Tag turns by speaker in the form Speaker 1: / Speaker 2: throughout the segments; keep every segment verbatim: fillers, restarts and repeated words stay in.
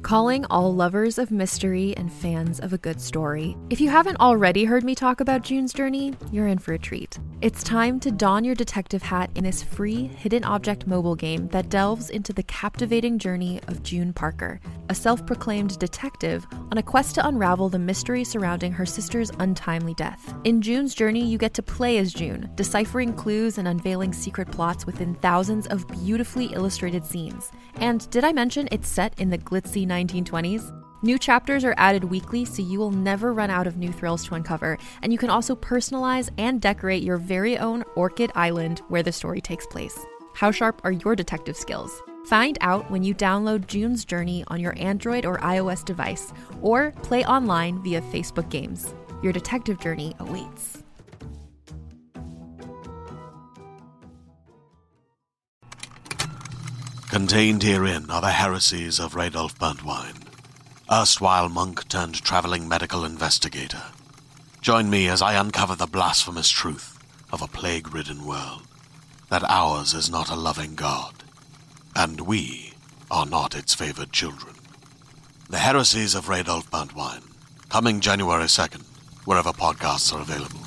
Speaker 1: Calling all lovers of mystery and fans of a good story. If you haven't already heard me talk about June's Journey, you're in for a treat. It's time to don your detective hat in this free hidden object mobile game that delves into the captivating journey of June Parker, a self-proclaimed detective on a quest to unravel the mystery surrounding her sister's untimely death. In June's Journey, you get to play as June, deciphering clues and unveiling secret plots within thousands of beautifully illustrated scenes. And did I mention it's set in the glitzy nineteen twenties? New chapters are added weekly, so you will never run out of new thrills to uncover, and you can also personalize and decorate your very own Orchid Island where the story takes place. How sharp are your detective skills? Find out when you download June's Journey on your Android or iOS device, or play online via Facebook Games. Your detective journey awaits.
Speaker 2: Contained herein are the heresies of Radolf Burntwine, erstwhile monk turned traveling medical investigator. Join me as I uncover the blasphemous truth of a plague-ridden world, that ours is not a loving God, and we are not its favored children. The heresies of Radolf Burntwine, coming January second, wherever podcasts are available.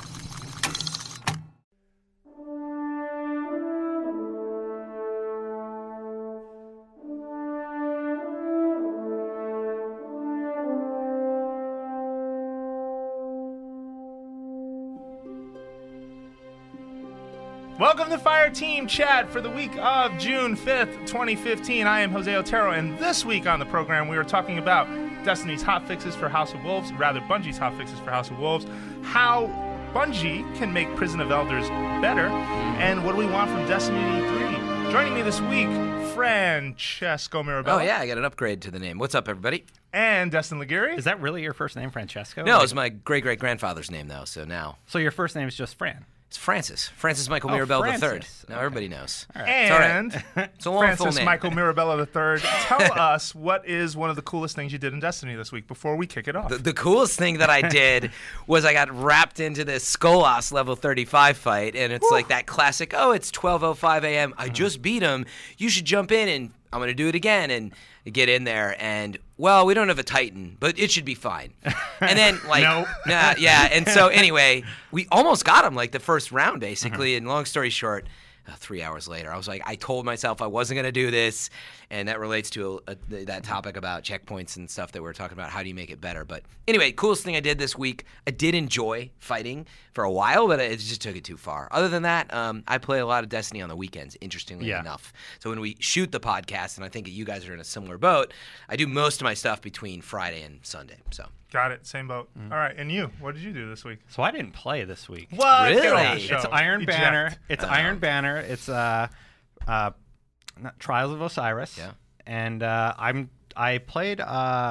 Speaker 3: Welcome to Fire Team Chat for the week of June fifth, twenty fifteen. I am Jose Otero, and this week on the program we are talking about Destiny's hot fixes for House of Wolves, rather Bungie's hot fixes for House of Wolves, how Bungie can make Prison of Elders better, and what do we want from Destiny three. Joining me this week, Francesco Mirabella.
Speaker 4: Oh yeah, I got an upgrade to the name. What's up, everybody?
Speaker 3: And Destin Laguerre.
Speaker 5: Is that really your first name, Francesco?
Speaker 4: No, it's my great-great-grandfather's name, though, so now.
Speaker 5: So your first name is just Fran?
Speaker 4: It's Francis. Francis Michael
Speaker 5: Oh,
Speaker 4: Mirabella the third.
Speaker 5: Francis.
Speaker 4: Now
Speaker 5: Okay.
Speaker 4: everybody knows.
Speaker 5: All right.
Speaker 3: And
Speaker 4: It's all right. It's a long full
Speaker 3: Francis
Speaker 4: name.
Speaker 3: Michael Mirabella the third. Tell us what is one of the coolest things you did in Destiny this week before we kick it off.
Speaker 4: The, the coolest thing that I did was I got wrapped into this Skolas level thirty-five fight, and it's like that classic, oh, it's twelve oh five a.m. I just beat him. You should jump in, and I'm going to do it again. And get in there, and, well, we don't have a Titan, but it should be fine. And then, like,
Speaker 3: Nope.
Speaker 4: nah, yeah. And so, anyway, we almost got him, like, the first round, basically. And long story short, uh, three hours later, I was like, I told myself I wasn't going to do this. And that relates to a, a, that topic about checkpoints and stuff that we were talking about. How do you make it better? But anyway, coolest thing I did this week, I did enjoy fighting for a while, but it just took it too far. Other than that, um, I play a lot of Destiny on the weekends, interestingly
Speaker 5: Yeah.
Speaker 4: enough. So when we shoot the podcast, and I think you guys are in a similar boat, I do most of my stuff between Friday and Sunday. So
Speaker 3: Got it. Same boat. All right. And you? What did you do this week?
Speaker 5: So I didn't play this week.
Speaker 3: What?
Speaker 4: Really?
Speaker 3: Get on the
Speaker 4: It's
Speaker 3: show.
Speaker 5: It's Iron
Speaker 3: Eject.
Speaker 5: Banner. It's
Speaker 4: Oh.
Speaker 5: Iron Banner. It's uh, uh, not Trials of Osiris.
Speaker 4: Yeah.
Speaker 5: And uh, I'm I played uh,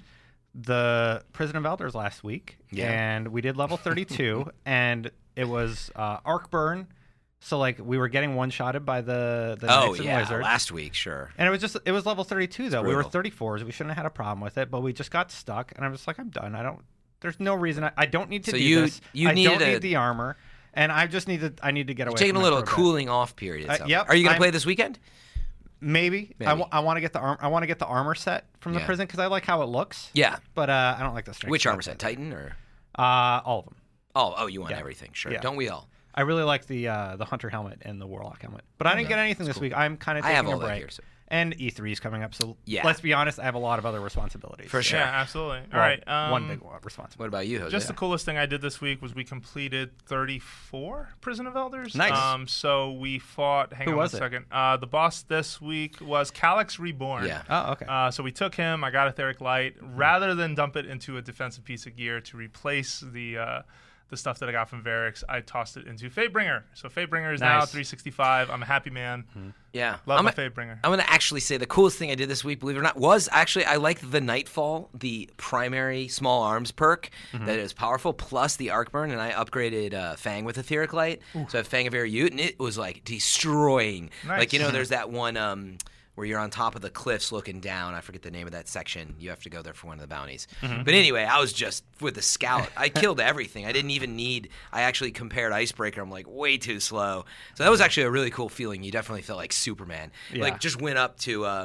Speaker 5: the Prison of Elders last week.
Speaker 4: Yeah.
Speaker 5: And we did level thirty-two, and it was uh, arc burn. So like we were getting one shotted by the the
Speaker 4: oh
Speaker 5: Knights and
Speaker 4: yeah,
Speaker 5: Wizards.
Speaker 4: last week, sure.
Speaker 5: And it was just it was level thirty-two though. We were
Speaker 4: brutal.
Speaker 5: thirty-fours. We shouldn't have had a problem with it, but we just got stuck. And I'm just like, I'm done. I don't. There's no reason. I, I don't need to
Speaker 4: So
Speaker 5: do
Speaker 4: you-
Speaker 5: this.
Speaker 4: you
Speaker 5: I
Speaker 4: needed
Speaker 5: don't
Speaker 4: a-
Speaker 5: need the armor, and I just need to. I need to get away.
Speaker 4: Taking
Speaker 5: from
Speaker 4: a
Speaker 5: it
Speaker 4: little
Speaker 5: for bit.
Speaker 4: cooling off period.
Speaker 5: Uh,
Speaker 4: so.
Speaker 5: yep,
Speaker 4: Are you gonna
Speaker 5: I'm-
Speaker 4: play this weekend?
Speaker 5: Maybe. I,
Speaker 4: Maybe.
Speaker 5: w- I want to get the arm. I want to get the armor set from the
Speaker 4: Yeah.
Speaker 5: prison because I like how it looks.
Speaker 4: Yeah.
Speaker 5: But uh, I don't like the strength.
Speaker 4: Which armor
Speaker 5: set.
Speaker 4: set? Titan or?
Speaker 5: Uh, all of them.
Speaker 4: Oh, oh, you want
Speaker 5: Yeah.
Speaker 4: everything? Sure.
Speaker 5: Yeah.
Speaker 4: Don't we all?
Speaker 5: I really like the uh, the hunter helmet and the warlock helmet. But I didn't
Speaker 4: Yeah,
Speaker 5: get anything
Speaker 4: that's
Speaker 5: this
Speaker 4: cool.
Speaker 5: week. I'm kind of
Speaker 4: I
Speaker 5: taking
Speaker 4: have all
Speaker 5: a
Speaker 4: that
Speaker 5: break.
Speaker 4: here, so-
Speaker 5: And E three is coming up, so
Speaker 4: Yeah.
Speaker 5: let's be honest. I have a lot of other responsibilities.
Speaker 4: For sure.
Speaker 3: Yeah, absolutely. All
Speaker 5: Well,
Speaker 3: right. Um,
Speaker 5: one big one responsibility.
Speaker 4: What about you, Jose?
Speaker 3: Just the coolest thing I did this week was we completed thirty-four Prison of Elders.
Speaker 5: Nice.
Speaker 3: Um, so we fought. Hang
Speaker 5: Who
Speaker 3: on
Speaker 5: was
Speaker 3: one
Speaker 5: it?
Speaker 3: second. Uh, the boss this week was Calyx Reborn.
Speaker 4: Yeah.
Speaker 5: Oh, okay.
Speaker 3: Uh, so we took him. I got Etheric Light. Rather than dump it into a defensive piece of gear to replace the uh, the stuff that I got from Varix, I tossed it into Fatebringer. So Fatebringer is now
Speaker 5: Nice.
Speaker 3: three sixty-five. I'm a happy man.
Speaker 4: Yeah.
Speaker 3: Love
Speaker 4: I'm
Speaker 3: my
Speaker 4: a-
Speaker 3: Fatebringer.
Speaker 4: I'm going to actually say the coolest thing I did this week, believe it or not, was actually I liked the Nightfall, the primary small arms perk that is powerful, plus the Arc Burn, and I upgraded uh, Fang with Etheric Light. So I have Fang of Ute, and it was like destroying.
Speaker 3: Nice.
Speaker 4: Like, you know, there's that one um, where you're on top of the cliffs looking down. I forget the name of that section. You have to go there for one of the bounties. But anyway, I was just with the scout. I killed everything. I didn't even need. I actually compared Icebreaker. I'm like way too slow. So that was actually a really cool feeling. You definitely felt like Superman.
Speaker 5: Yeah.
Speaker 4: Like just went up to, um,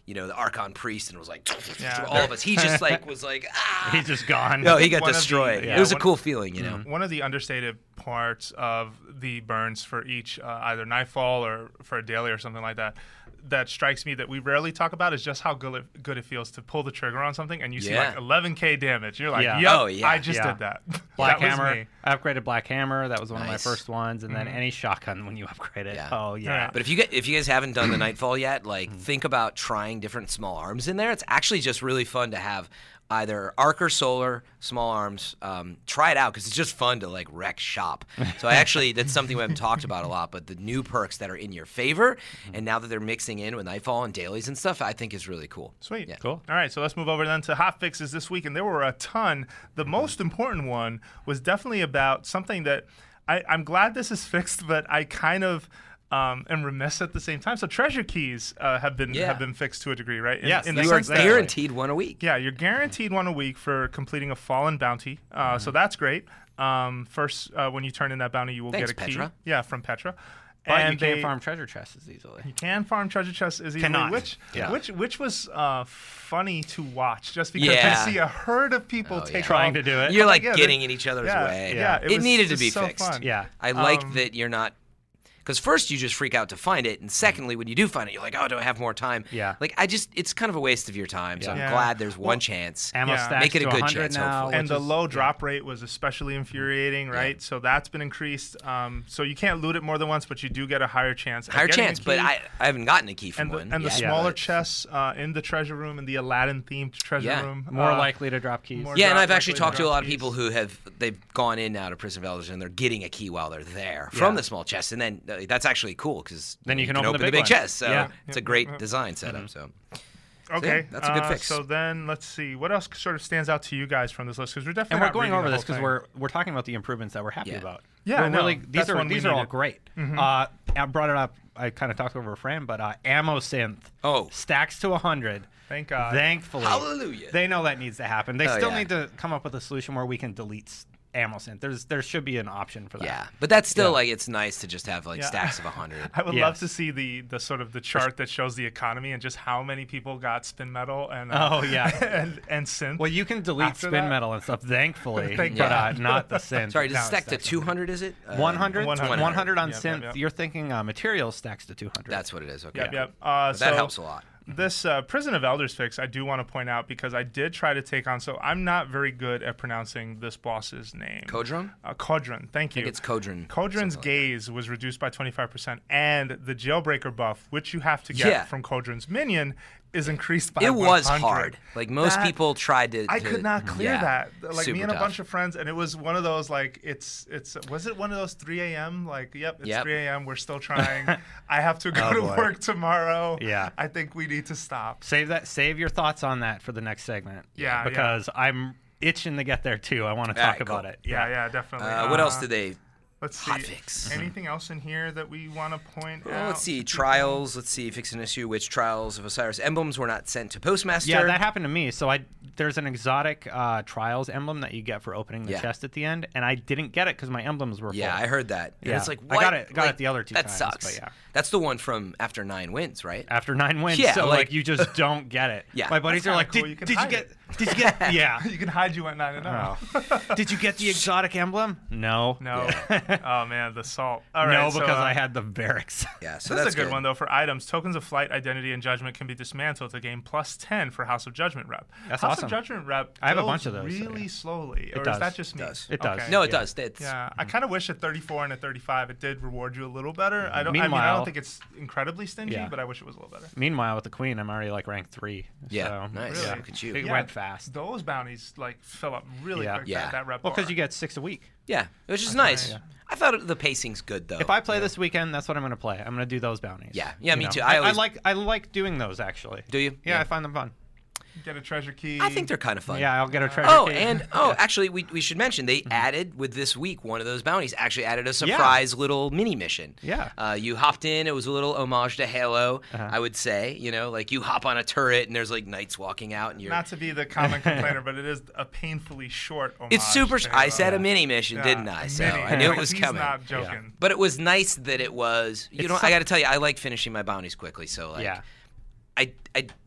Speaker 4: you know, the Archon priest and was like,
Speaker 3: Yeah.
Speaker 4: all of us. He just like was like, ah.
Speaker 5: He's just gone.
Speaker 4: No, he got
Speaker 3: One of the-
Speaker 4: destroyed.
Speaker 3: yeah,
Speaker 4: it was a
Speaker 3: one-
Speaker 4: cool feeling, you know.
Speaker 3: One of the understated parts of the burns for each uh, either Nightfall or for a daily or something like that that strikes me that we rarely talk about is just how good it, good it feels to pull the trigger on something and you see
Speaker 4: Yeah.
Speaker 3: like eleven K damage. You're like,
Speaker 5: Yeah.
Speaker 3: yep,
Speaker 4: Oh, yeah.
Speaker 3: I just
Speaker 5: Yeah.
Speaker 3: did that.
Speaker 5: Black
Speaker 3: that was
Speaker 5: Hammer.
Speaker 3: me.
Speaker 5: I upgraded Black Hammer. That was one of my
Speaker 4: Nice.
Speaker 5: first ones. And
Speaker 3: Mm-hmm.
Speaker 5: then any shotgun when you upgrade it.
Speaker 4: Yeah.
Speaker 5: Oh, yeah.
Speaker 3: Alright.
Speaker 4: But if you get, if you guys haven't done the Nightfall yet, like
Speaker 3: Mm-hmm.
Speaker 4: think about trying different small arms in there. It's actually just really fun to have either arc or solar small arms. Um, try it out because it's just fun to like wreck shop. So I actually that's something we haven't talked about a lot. But the new perks that are in your favor, and now that they're mixing in with Nightfall and dailies and stuff, I think is really cool.
Speaker 3: Sweet.
Speaker 4: Yeah.
Speaker 5: Cool.
Speaker 3: All right, so let's move over then to hot fixes this week, and there were a ton. The most important one was definitely about something that I, I'm glad this is fixed, but I kind of um, am remiss at the same time. So treasure keys uh, have been
Speaker 4: Yeah.
Speaker 3: have been fixed to a degree, right? In,
Speaker 5: Yes,
Speaker 3: in
Speaker 5: they
Speaker 3: the
Speaker 4: You are
Speaker 3: sense that-
Speaker 4: guaranteed one a week.
Speaker 3: Yeah, you're guaranteed one a week for completing a fallen bounty. Uh,
Speaker 5: Mm-hmm.
Speaker 3: So that's great. Um, first, uh, when you turn in that bounty, you will
Speaker 4: Thanks,
Speaker 3: get a key.
Speaker 4: Petra.
Speaker 3: Yeah, from Petra.
Speaker 5: But
Speaker 3: and
Speaker 5: you can't
Speaker 3: they-
Speaker 5: farm treasure chests as easily.
Speaker 3: You can farm treasure chests as easily,
Speaker 5: Cannot.
Speaker 3: which
Speaker 5: Yeah.
Speaker 3: which which was uh, funny to watch, just because
Speaker 4: Yeah.
Speaker 3: you see a herd of people
Speaker 4: Oh,
Speaker 3: take
Speaker 4: yeah.
Speaker 5: Trying
Speaker 3: off.
Speaker 5: to do it.
Speaker 4: You're like
Speaker 3: Yeah,
Speaker 4: getting
Speaker 3: they-
Speaker 4: in each other's
Speaker 3: yeah,
Speaker 4: way.
Speaker 3: yeah,
Speaker 4: it,
Speaker 3: it was
Speaker 4: needed to
Speaker 3: just
Speaker 4: be
Speaker 3: so
Speaker 4: fixed.
Speaker 3: fun.
Speaker 5: Yeah.
Speaker 4: I like
Speaker 3: Um,
Speaker 4: that you're not. Because first you just freak out to find it, and secondly, when you do find it, you're like, "Oh, do I have more time?"
Speaker 5: Yeah.
Speaker 4: Like I just, it's kind of a waste of your time. So I'm
Speaker 3: Yeah.
Speaker 4: glad there's
Speaker 3: Well,
Speaker 4: one chance.
Speaker 5: Ammo
Speaker 3: Yeah.
Speaker 5: stacks
Speaker 4: Make it a
Speaker 5: to
Speaker 4: good
Speaker 5: one hundred
Speaker 4: chance,
Speaker 5: now,
Speaker 4: hopefully.
Speaker 3: And
Speaker 5: which
Speaker 3: the
Speaker 5: is-
Speaker 3: low drop rate was especially infuriating, right? So that's been increased. Um, so you can't loot it more than once, but you do get a higher chance. at
Speaker 4: Higher
Speaker 3: getting a
Speaker 4: chance, but
Speaker 3: key.
Speaker 4: I, I haven't gotten a key from
Speaker 3: and the,
Speaker 4: one.
Speaker 3: and the
Speaker 4: yet,
Speaker 3: smaller
Speaker 4: but-
Speaker 3: chests uh, in the treasure room and the Aladdin themed treasure
Speaker 4: Yeah.
Speaker 3: room
Speaker 5: More
Speaker 3: uh,
Speaker 5: likely to drop keys.
Speaker 3: more
Speaker 4: Yeah, and
Speaker 3: drop-
Speaker 4: I've actually
Speaker 3: likely
Speaker 4: talked to a
Speaker 3: drop
Speaker 4: lot of
Speaker 3: keys.
Speaker 4: people who have they've gone in now to Prison of Elders and they're getting a key while they're there from
Speaker 5: Yeah.
Speaker 4: the small chest, and then uh, that's actually cool because
Speaker 5: Then you can open the big
Speaker 4: big
Speaker 5: one.
Speaker 4: chest. So
Speaker 5: Yeah.
Speaker 4: it's a great design setup. So
Speaker 3: Okay,
Speaker 4: yeah, that's a good
Speaker 3: uh,
Speaker 4: fix.
Speaker 3: So then let's see what else sort of stands out to you guys from this list because we're definitely
Speaker 5: And we're
Speaker 3: not
Speaker 5: going
Speaker 3: reading
Speaker 5: over
Speaker 3: the
Speaker 5: this
Speaker 3: whole
Speaker 5: because
Speaker 3: thing.
Speaker 5: we're we're talking about the improvements that we're happy
Speaker 4: Yeah.
Speaker 5: about.
Speaker 3: Yeah,
Speaker 5: We're
Speaker 3: no,
Speaker 5: really,
Speaker 3: that's
Speaker 5: these are
Speaker 3: one we
Speaker 5: these are all
Speaker 3: needed.
Speaker 5: great. Uh, I brought it up. I kind of talked over a Fran, but uh, ammo synth.
Speaker 4: Oh.
Speaker 5: stacks to one hundred.
Speaker 3: Thank God.
Speaker 5: Thankfully,
Speaker 4: Hallelujah.
Speaker 5: They know that needs to happen. They
Speaker 4: Oh,
Speaker 5: still
Speaker 4: yeah.
Speaker 5: need to come up with a solution where we can delete s- ammo synth. There's there should be an option for that.
Speaker 4: yeah, but that's still
Speaker 5: Yeah.
Speaker 4: like it's nice to just have like
Speaker 3: Yeah.
Speaker 4: stacks of a hundred.
Speaker 3: I would love
Speaker 5: Yes.
Speaker 3: to see the the sort of the chart that shows the economy and just how many people got spin metal and uh,
Speaker 5: Oh, yeah.
Speaker 3: and and synth.
Speaker 5: Well, you can delete
Speaker 3: After
Speaker 5: spin
Speaker 3: that-
Speaker 5: metal and stuff, thankfully,
Speaker 3: Thank
Speaker 5: but
Speaker 4: God.
Speaker 5: uh, not the synth.
Speaker 4: Sorry, does
Speaker 3: No,
Speaker 4: it stack
Speaker 3: it's
Speaker 4: to
Speaker 3: definitely-
Speaker 4: two hundred? Is it uh,
Speaker 5: one hundred?
Speaker 3: one hundred.
Speaker 5: one hundred on
Speaker 3: Yep,
Speaker 5: synth.
Speaker 3: yep, yep.
Speaker 5: You're thinking uh, materials stacks to two hundred.
Speaker 4: That's what it is. Okay,
Speaker 3: Yep, yep. Uh,
Speaker 4: But that
Speaker 3: so
Speaker 4: helps a lot.
Speaker 3: This uh, Prison of Elders fix, I do want to point out because I did try to take on. So I'm not very good at pronouncing this boss's name.
Speaker 4: Kodron?
Speaker 3: Uh, Kodron. Thank
Speaker 4: I think
Speaker 3: you.
Speaker 4: it's Kodron.
Speaker 3: Kodron's
Speaker 4: something like
Speaker 3: gaze was reduced by twenty-five percent, and the Jailbreaker buff, which you have to get
Speaker 4: Yeah.
Speaker 3: from Kodron's minion, is increased by
Speaker 4: It was
Speaker 3: one hundred.
Speaker 4: hard. Like most
Speaker 3: That-
Speaker 4: people tried to.
Speaker 3: I
Speaker 4: to-
Speaker 3: could not clear
Speaker 4: yeah,
Speaker 3: that. Like
Speaker 4: super
Speaker 3: me and a
Speaker 4: tough.
Speaker 3: bunch of friends, and it was one of those like it's it's was it one of those three a.m. like yep it's
Speaker 4: Yep.
Speaker 3: three a.m. We're still trying. I have to go
Speaker 5: Oh,
Speaker 3: to
Speaker 5: boy.
Speaker 3: work tomorrow.
Speaker 5: Yeah.
Speaker 3: I think we need to stop.
Speaker 5: Save that. Save your thoughts on that for the next segment.
Speaker 3: Yeah, yeah.
Speaker 5: because I'm itching to get there too. I want to
Speaker 4: All
Speaker 5: talk
Speaker 4: right,
Speaker 5: about
Speaker 4: cool.
Speaker 5: it.
Speaker 3: Yeah, yeah, definitely.
Speaker 4: Uh, what else
Speaker 3: Uh,
Speaker 4: did they?
Speaker 3: Let's see.
Speaker 4: Hotfix.
Speaker 3: Anything else in here that we want to point
Speaker 4: Well,
Speaker 3: out?
Speaker 4: let's see.
Speaker 3: to people?
Speaker 4: Trials. Let's see. Fix an issue. Which trials of Osiris emblems were not sent to Postmaster?
Speaker 5: Yeah, that happened to me. So I there's an exotic uh, trials emblem that you get for opening the
Speaker 4: Yeah.
Speaker 5: chest at the end, and I didn't get it because my emblems were
Speaker 4: Yeah,
Speaker 5: full.
Speaker 4: I heard that. And
Speaker 5: Yeah.
Speaker 4: it's like
Speaker 5: I
Speaker 4: what?
Speaker 5: got it- got
Speaker 4: Like,
Speaker 5: it the other two
Speaker 4: that
Speaker 5: times,
Speaker 4: sucks.
Speaker 5: but yeah.
Speaker 4: That's the one from after nine wins, right?
Speaker 5: After nine wins,
Speaker 4: Yeah,
Speaker 5: so
Speaker 4: like-
Speaker 5: like, you just don't get it.
Speaker 4: Yeah.
Speaker 5: my buddies
Speaker 3: That's
Speaker 5: are like,
Speaker 3: kinda cool.
Speaker 5: did,
Speaker 3: You can
Speaker 5: did you
Speaker 3: hide
Speaker 5: get?
Speaker 3: it."
Speaker 5: Did you get? Yeah.
Speaker 3: You can hide you at nine and zero.
Speaker 5: Oh. Did you get the exotic emblem? No.
Speaker 3: No. oh man, the salt. All right.
Speaker 5: no,
Speaker 3: so,
Speaker 5: because
Speaker 3: uh,
Speaker 5: I had the barracks.
Speaker 4: Yeah. So
Speaker 3: This
Speaker 4: that's
Speaker 3: is a good, one though for items. Tokens of flight, identity, and judgment can be dismantled to gain plus ten for House of Judgment rep.
Speaker 5: That's
Speaker 3: House
Speaker 5: awesome.
Speaker 3: of Judgment rep.
Speaker 5: I have a
Speaker 3: builds
Speaker 5: bunch of those, so,
Speaker 3: Really
Speaker 5: yeah.
Speaker 3: slowly, or
Speaker 5: does.
Speaker 3: is that just me?
Speaker 4: It does.
Speaker 5: It does.
Speaker 3: Okay.
Speaker 4: No, it
Speaker 5: Yeah.
Speaker 4: does. It's,
Speaker 3: Yeah, I kind of wish at thirty-four and at thirty-five it did reward you a little better. I don't. I mean, I
Speaker 5: Meanwhile-
Speaker 3: don't think it's incredibly stingy,
Speaker 5: Yeah.
Speaker 3: but I wish it was a little better.
Speaker 5: Meanwhile, with the queen, I'm already like rank three.
Speaker 4: Yeah,
Speaker 5: So,
Speaker 4: nice.
Speaker 3: Really?
Speaker 4: Look at you.
Speaker 5: It
Speaker 3: Yeah,
Speaker 5: went fast.
Speaker 3: Those bounties like fill up really
Speaker 5: Yeah.
Speaker 3: quick.
Speaker 4: Yeah.
Speaker 3: That, that rep.
Speaker 5: Well, because
Speaker 3: bar.
Speaker 5: you get six a week.
Speaker 4: Yeah, which is nice.
Speaker 5: Yeah.
Speaker 4: I thought the pacing's good though.
Speaker 5: If I play this weekend, that's what I'm going to play. I'm going to do those bounties.
Speaker 4: Yeah. Yeah,
Speaker 5: You
Speaker 4: me
Speaker 5: know?
Speaker 4: too. I
Speaker 5: I,
Speaker 4: always-
Speaker 5: like I like doing those actually.
Speaker 4: Do you?
Speaker 5: Yeah,
Speaker 4: Yeah.
Speaker 5: I find them fun.
Speaker 3: get a treasure key.
Speaker 4: I think they're kind of fun.
Speaker 5: Yeah, I'll get a treasure
Speaker 4: Oh,
Speaker 5: key.
Speaker 4: and oh, actually, we, we should mention they added with this week one of those bounties. Actually, added a
Speaker 5: Mm-hmm. Yeah.
Speaker 4: surprise little mini mission.
Speaker 5: Yeah.
Speaker 4: Uh, you hopped in. It was a little homage to Halo.
Speaker 5: Uh-huh.
Speaker 4: I would say. You know, like you hop on a turret and there's like knights walking out and you're.
Speaker 3: Not to be the common complainer, but it is a painfully short homage.
Speaker 4: It's super.
Speaker 3: to
Speaker 4: I
Speaker 3: Halo.
Speaker 4: said a mini mission,
Speaker 3: Yeah,
Speaker 4: didn't I? So
Speaker 3: mini.
Speaker 4: I knew it was
Speaker 3: He's
Speaker 4: coming.
Speaker 3: not joking.
Speaker 4: But it was nice that it was. You
Speaker 5: It's
Speaker 4: know,
Speaker 5: some-
Speaker 4: I got to tell you, I like finishing my bounties quickly. So like,
Speaker 5: Yeah.
Speaker 4: I, I,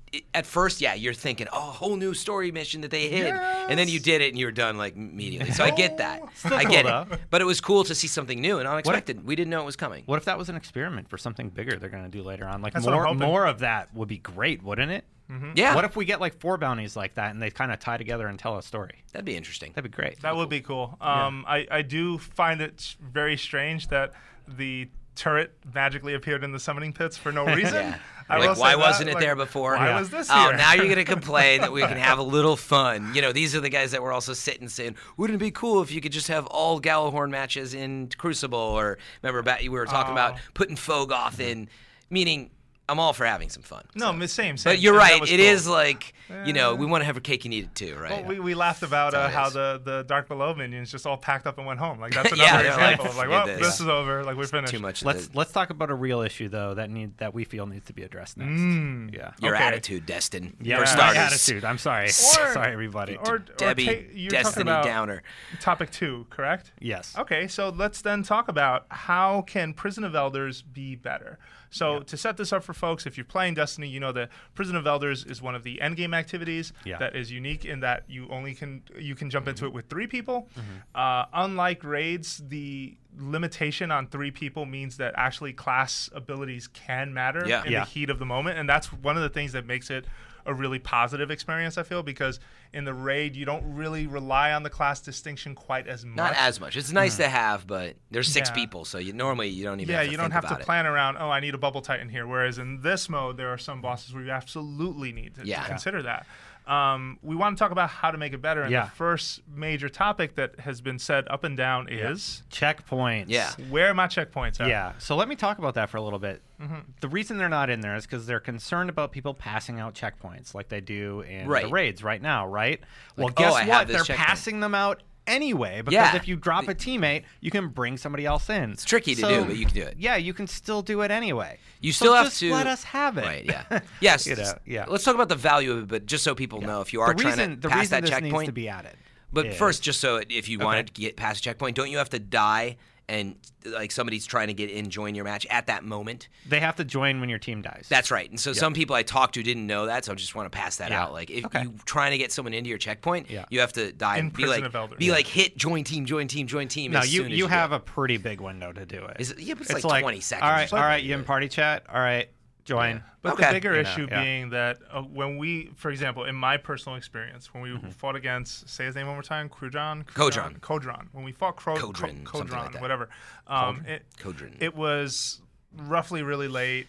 Speaker 4: it, at first, yeah, you're thinking, oh, a whole new story mission that they hid,
Speaker 3: Yes.
Speaker 4: and then you did it and you were done like immediately. So I get that.
Speaker 5: Still
Speaker 4: I
Speaker 5: cool,
Speaker 4: get
Speaker 5: though.
Speaker 4: it. But it was cool to see something new and unexpected. We didn't know it was coming.
Speaker 5: What if that was an experiment for something bigger they're going to do later on? Like
Speaker 3: That's what I'm
Speaker 5: more
Speaker 3: hoping.
Speaker 5: more of that would be great, wouldn't it?
Speaker 4: Yeah,
Speaker 5: What if we get like four bounties like that and they kind of tie together and tell a story?
Speaker 4: that'd be interesting.
Speaker 5: That'd be great.
Speaker 3: That would be cool. Um, I, I do find it s- very strange that the turret magically appeared in the summoning pits for no reason.
Speaker 4: Yeah.
Speaker 3: I
Speaker 4: Like,
Speaker 3: will say
Speaker 4: why
Speaker 3: that,
Speaker 4: wasn't it
Speaker 3: like,
Speaker 4: there before?
Speaker 3: Why
Speaker 5: Yeah.
Speaker 3: was this
Speaker 4: Oh,
Speaker 3: here?
Speaker 4: now you're gonna complain that we can have a little fun. You know, these are the guys that were also sitting saying, "Wouldn't it be cool if you could just have all Gallahorn matches in Crucible?" Or remember, back we were talking about
Speaker 3: Oh.
Speaker 4: putting Fogoth in. Meaning, I'm all for having some fun.
Speaker 3: No, mi- same, same.
Speaker 4: But you're
Speaker 3: and that
Speaker 4: right.
Speaker 3: was
Speaker 4: It
Speaker 3: cool.
Speaker 4: is like, you know, we want to have a cake and eat it too, right?
Speaker 3: Well, we, we laughed about
Speaker 4: That's
Speaker 3: uh,
Speaker 4: how
Speaker 3: how
Speaker 4: it
Speaker 3: the, the Dark Below minions just all packed up and went home. Like that's
Speaker 4: Yeah,
Speaker 3: another
Speaker 4: they're like,
Speaker 3: example of like,
Speaker 4: "Forget
Speaker 3: well,
Speaker 4: this."
Speaker 3: this is over. Like we finished.
Speaker 4: Too much. Of
Speaker 5: Let's
Speaker 4: the,
Speaker 5: let's talk about a real issue though that need that we feel needs to be addressed next.
Speaker 3: Mm.
Speaker 5: Yeah.
Speaker 4: your
Speaker 3: okay.
Speaker 4: attitude, Destin.
Speaker 5: Yeah,
Speaker 4: for
Speaker 5: my
Speaker 4: starters.
Speaker 5: attitude. I'm sorry.
Speaker 3: Or-
Speaker 5: sorry, everybody.
Speaker 3: Or, or
Speaker 4: Debbie,
Speaker 3: ta- you're talking
Speaker 4: Destiny
Speaker 3: about
Speaker 4: Downer.
Speaker 3: topic two, correct?
Speaker 5: yes.
Speaker 3: Okay, so let's then talk about how can Prison of Elders be better. So to set this up for folks, if you're playing Destiny, you know that Prison of Elders is one of the endgame activities
Speaker 5: Yeah.
Speaker 3: that is unique in that you only can you can jump into it with three people.
Speaker 5: Mm-hmm.
Speaker 3: Uh, unlike raids, the limitation on three people means that actually class abilities can matter
Speaker 4: Yeah.
Speaker 3: in
Speaker 5: Yeah.
Speaker 3: the heat of the moment, and that's one of the things that makes it a really positive experience, I feel, because in the raid you don't really rely on the class distinction quite as much.
Speaker 4: Not as much. It's nice to have, but there's six
Speaker 3: Yeah.
Speaker 4: people, so you normally you don't even.
Speaker 3: Yeah,
Speaker 4: have to
Speaker 3: you don't
Speaker 4: think
Speaker 3: have to
Speaker 4: about it.
Speaker 3: plan around, oh, I need a bubble titan here. Whereas in this mode, there are some bosses where you absolutely need to, to
Speaker 4: Yeah.
Speaker 3: consider that. Um, we want to talk about how to make it better. And
Speaker 5: Yeah.
Speaker 3: the first major topic that has been said up and down is
Speaker 5: Checkpoints.
Speaker 4: Yeah.
Speaker 3: where are my checkpoints are.
Speaker 5: Yeah. So let me talk about that for a little bit.
Speaker 3: Mm-hmm.
Speaker 5: The reason they're not in there is because they're concerned about people passing out checkpoints like they do in the
Speaker 4: Right.
Speaker 5: raids right now, right? well,
Speaker 4: Like,
Speaker 5: guess
Speaker 4: oh, I have
Speaker 5: what?
Speaker 4: this
Speaker 5: They're
Speaker 4: checkpoint.
Speaker 5: passing them out anyway because
Speaker 4: Yeah.
Speaker 5: if you drop a teammate, you can bring somebody else in.
Speaker 4: It's tricky to
Speaker 5: So,
Speaker 4: do, but you can do it.
Speaker 5: Yeah, you can still do it anyway.
Speaker 4: You
Speaker 5: So
Speaker 4: still have
Speaker 5: just
Speaker 4: to
Speaker 5: let us have it.
Speaker 4: Right? Yeah. Yes.
Speaker 5: You know, yeah.
Speaker 4: Let's talk about the value of it, but just so people know, if you are
Speaker 5: the
Speaker 4: trying
Speaker 5: reason,
Speaker 4: to
Speaker 5: the
Speaker 4: pass
Speaker 5: reason
Speaker 4: that
Speaker 5: this
Speaker 4: checkpoint,
Speaker 5: needs to be added.
Speaker 4: but
Speaker 5: is-
Speaker 4: first, just so if you wanted to get past a checkpoint, don't you have to die and like somebody's trying to get in, join your match at that moment?
Speaker 5: they have to join when your team dies.
Speaker 4: That's right. And so some people I talked to didn't know that, so I just want to pass that
Speaker 5: Yeah.
Speaker 4: out. Like if
Speaker 5: Okay.
Speaker 4: you trying to get someone into your checkpoint,
Speaker 5: Yeah.
Speaker 4: you have to die
Speaker 3: In
Speaker 4: and be
Speaker 3: Prison
Speaker 4: like
Speaker 3: of Elders.
Speaker 4: be
Speaker 3: Yeah.
Speaker 4: like hit, join team, join team, join team.
Speaker 5: no,
Speaker 4: as
Speaker 5: you
Speaker 4: soon as
Speaker 5: you
Speaker 4: do
Speaker 5: have
Speaker 4: it.
Speaker 5: a pretty big window to do it.
Speaker 4: Is it- yeah, but it's like twenty seconds
Speaker 5: All
Speaker 4: or
Speaker 5: right, all
Speaker 4: something.
Speaker 5: right. You in party chat? All right, join.
Speaker 3: But
Speaker 4: Okay.
Speaker 3: the bigger
Speaker 5: You know,
Speaker 3: issue
Speaker 5: yeah.
Speaker 3: being that uh, when we, for example, in my personal experience, when we
Speaker 5: Mm-hmm.
Speaker 3: fought against, say his name one more time, Krudron?
Speaker 4: Kodron.
Speaker 3: Kodron. When we fought Cro-
Speaker 4: Kodron,
Speaker 3: Ko-
Speaker 4: something like
Speaker 3: Kodron,
Speaker 4: that.
Speaker 3: whatever. Um, it,
Speaker 4: Kodron.
Speaker 3: it was roughly really late.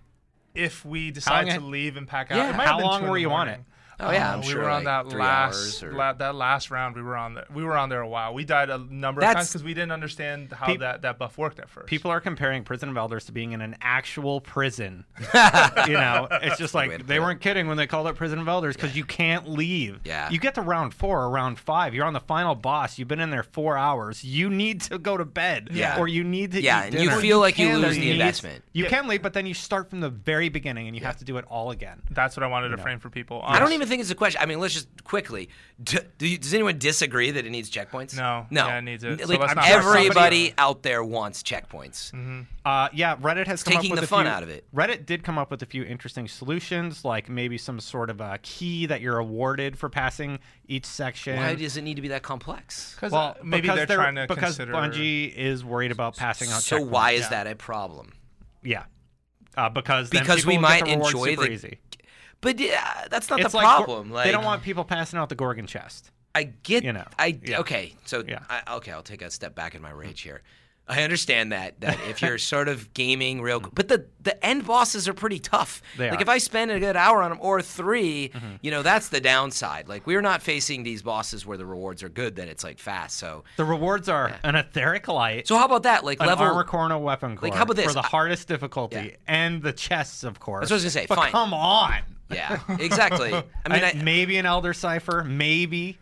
Speaker 3: If we
Speaker 5: long
Speaker 3: decide to
Speaker 5: had-
Speaker 3: leave and pack out,
Speaker 4: Yeah.
Speaker 3: it might have
Speaker 5: How
Speaker 3: been
Speaker 5: long
Speaker 3: two in
Speaker 5: were
Speaker 3: the
Speaker 5: you on
Speaker 3: morning.
Speaker 4: Oh yeah,
Speaker 3: Uh,
Speaker 4: I'm
Speaker 3: we
Speaker 4: sure
Speaker 3: were on
Speaker 4: like
Speaker 3: that
Speaker 4: three
Speaker 3: last
Speaker 4: hours or...
Speaker 3: la- that last round. We were on there. We were on there a while. We died a number of
Speaker 4: That's-
Speaker 3: times because we didn't understand how
Speaker 5: Peop-
Speaker 3: that, that buff worked at first.
Speaker 5: People are comparing Prison of Elders to being in an actual prison. you know, it's just
Speaker 4: the way to
Speaker 5: like
Speaker 4: put
Speaker 5: they
Speaker 4: it.
Speaker 5: weren't kidding when they called it Prison of Elders because you can't leave.
Speaker 4: Yeah.
Speaker 5: You get to round four or round five. You're on the final boss. You've been in there four hours. You need to go to bed.
Speaker 4: Yeah.
Speaker 5: Or you need to
Speaker 4: Yeah,
Speaker 5: eat
Speaker 4: and you
Speaker 5: dinner.
Speaker 4: feel like you
Speaker 5: can
Speaker 4: lose the
Speaker 5: leave.
Speaker 4: investment.
Speaker 5: You
Speaker 3: Yeah.
Speaker 5: can leave, but then you start from the very beginning and you have to do it all again.
Speaker 3: That's what I wanted to frame for people.
Speaker 4: I don't even think it's a question. I mean, let's just quickly. Do, do you, does anyone disagree that it needs checkpoints?
Speaker 3: No.
Speaker 4: No.
Speaker 3: Yeah, it needs it. So
Speaker 4: Like,
Speaker 3: let's not-
Speaker 4: everybody
Speaker 3: somebody-
Speaker 4: out there wants checkpoints.
Speaker 5: Uh, yeah, Reddit has come
Speaker 4: taking
Speaker 5: up with
Speaker 4: the
Speaker 5: a
Speaker 4: fun
Speaker 5: few,
Speaker 4: out of it.
Speaker 5: Reddit did come up with a few interesting solutions, like maybe some sort of a key that you're awarded for passing each section.
Speaker 4: Why does it need to be that complex?
Speaker 3: Because
Speaker 5: well,
Speaker 3: maybe
Speaker 5: because
Speaker 3: they're, trying to
Speaker 5: because
Speaker 3: consider.
Speaker 5: Bungie is worried about passing out.
Speaker 4: So why
Speaker 5: checkpoints.
Speaker 4: is that a problem?
Speaker 5: Yeah, uh, because then
Speaker 4: Because
Speaker 5: people
Speaker 4: we
Speaker 5: will
Speaker 4: might
Speaker 5: get the reward
Speaker 4: enjoy
Speaker 5: super
Speaker 4: the-
Speaker 5: easy.
Speaker 4: But yeah, that's not
Speaker 5: It's
Speaker 4: the
Speaker 5: like
Speaker 4: problem.
Speaker 5: Gor-
Speaker 4: like
Speaker 5: they don't want people passing out the Gorgon chest.
Speaker 4: I get.
Speaker 5: you know,
Speaker 4: I
Speaker 5: yeah.
Speaker 4: okay. So
Speaker 5: Yeah.
Speaker 4: I, okay, I'll take a step back in my rage here. I understand that that if you're sort of gaming real, but the the end bosses are pretty tough.
Speaker 5: They
Speaker 4: like
Speaker 5: are.
Speaker 4: if I spend a good hour on them or three,
Speaker 5: Mm-hmm.
Speaker 4: you know, that's the downside. Like we're not facing these bosses where the rewards are good, then it's like fast. So
Speaker 5: The rewards are an etheric light,
Speaker 4: so how about that? Like
Speaker 5: an
Speaker 4: level.
Speaker 5: armor core, and a weapon core
Speaker 4: Like, how about this?
Speaker 5: for the
Speaker 4: I-
Speaker 5: hardest difficulty,
Speaker 4: Yeah.
Speaker 5: and the chests, of course.
Speaker 4: That's what I was gonna say.
Speaker 5: But
Speaker 4: Fine.
Speaker 5: come on.
Speaker 4: Yeah, exactly. I mean, I,
Speaker 5: I- maybe an Elder Cipher, maybe.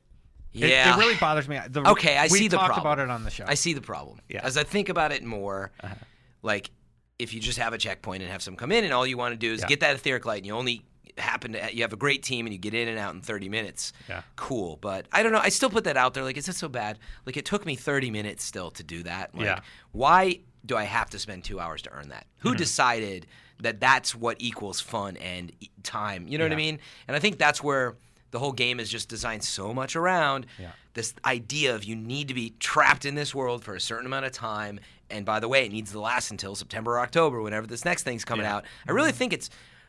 Speaker 5: It-
Speaker 4: yeah.
Speaker 5: It, really bothers me. The,
Speaker 4: Okay, I
Speaker 5: we
Speaker 4: see the
Speaker 5: talked
Speaker 4: problem.
Speaker 5: about it on the show.
Speaker 4: I see the problem.
Speaker 5: Yeah.
Speaker 4: As I think about it more,
Speaker 5: Uh-huh.
Speaker 4: like if you just have a checkpoint and have some come in, and all you want to do is
Speaker 5: Yeah.
Speaker 4: get that etheric light, and you only happen to you have a great team, and you get in and out in thirty minutes.
Speaker 5: Yeah.
Speaker 4: Cool, but I don't know. I still put that out there. Like, is it so bad? Like, it took me thirty minutes still to do that. Like,
Speaker 5: Yeah.
Speaker 4: why do I have to spend two hours to earn that? Who
Speaker 5: Mm-hmm.
Speaker 4: decided that that's what equals fun and e- time. You know what I
Speaker 5: Yeah.
Speaker 4: mean? And I think that's where the whole game is just designed so much around
Speaker 5: Yeah.
Speaker 4: this idea of you need to be trapped in this world for a certain amount of time. And by the way, it needs to last until September or October, whenever this next thing's coming
Speaker 3: Yeah.
Speaker 4: out. I really think it's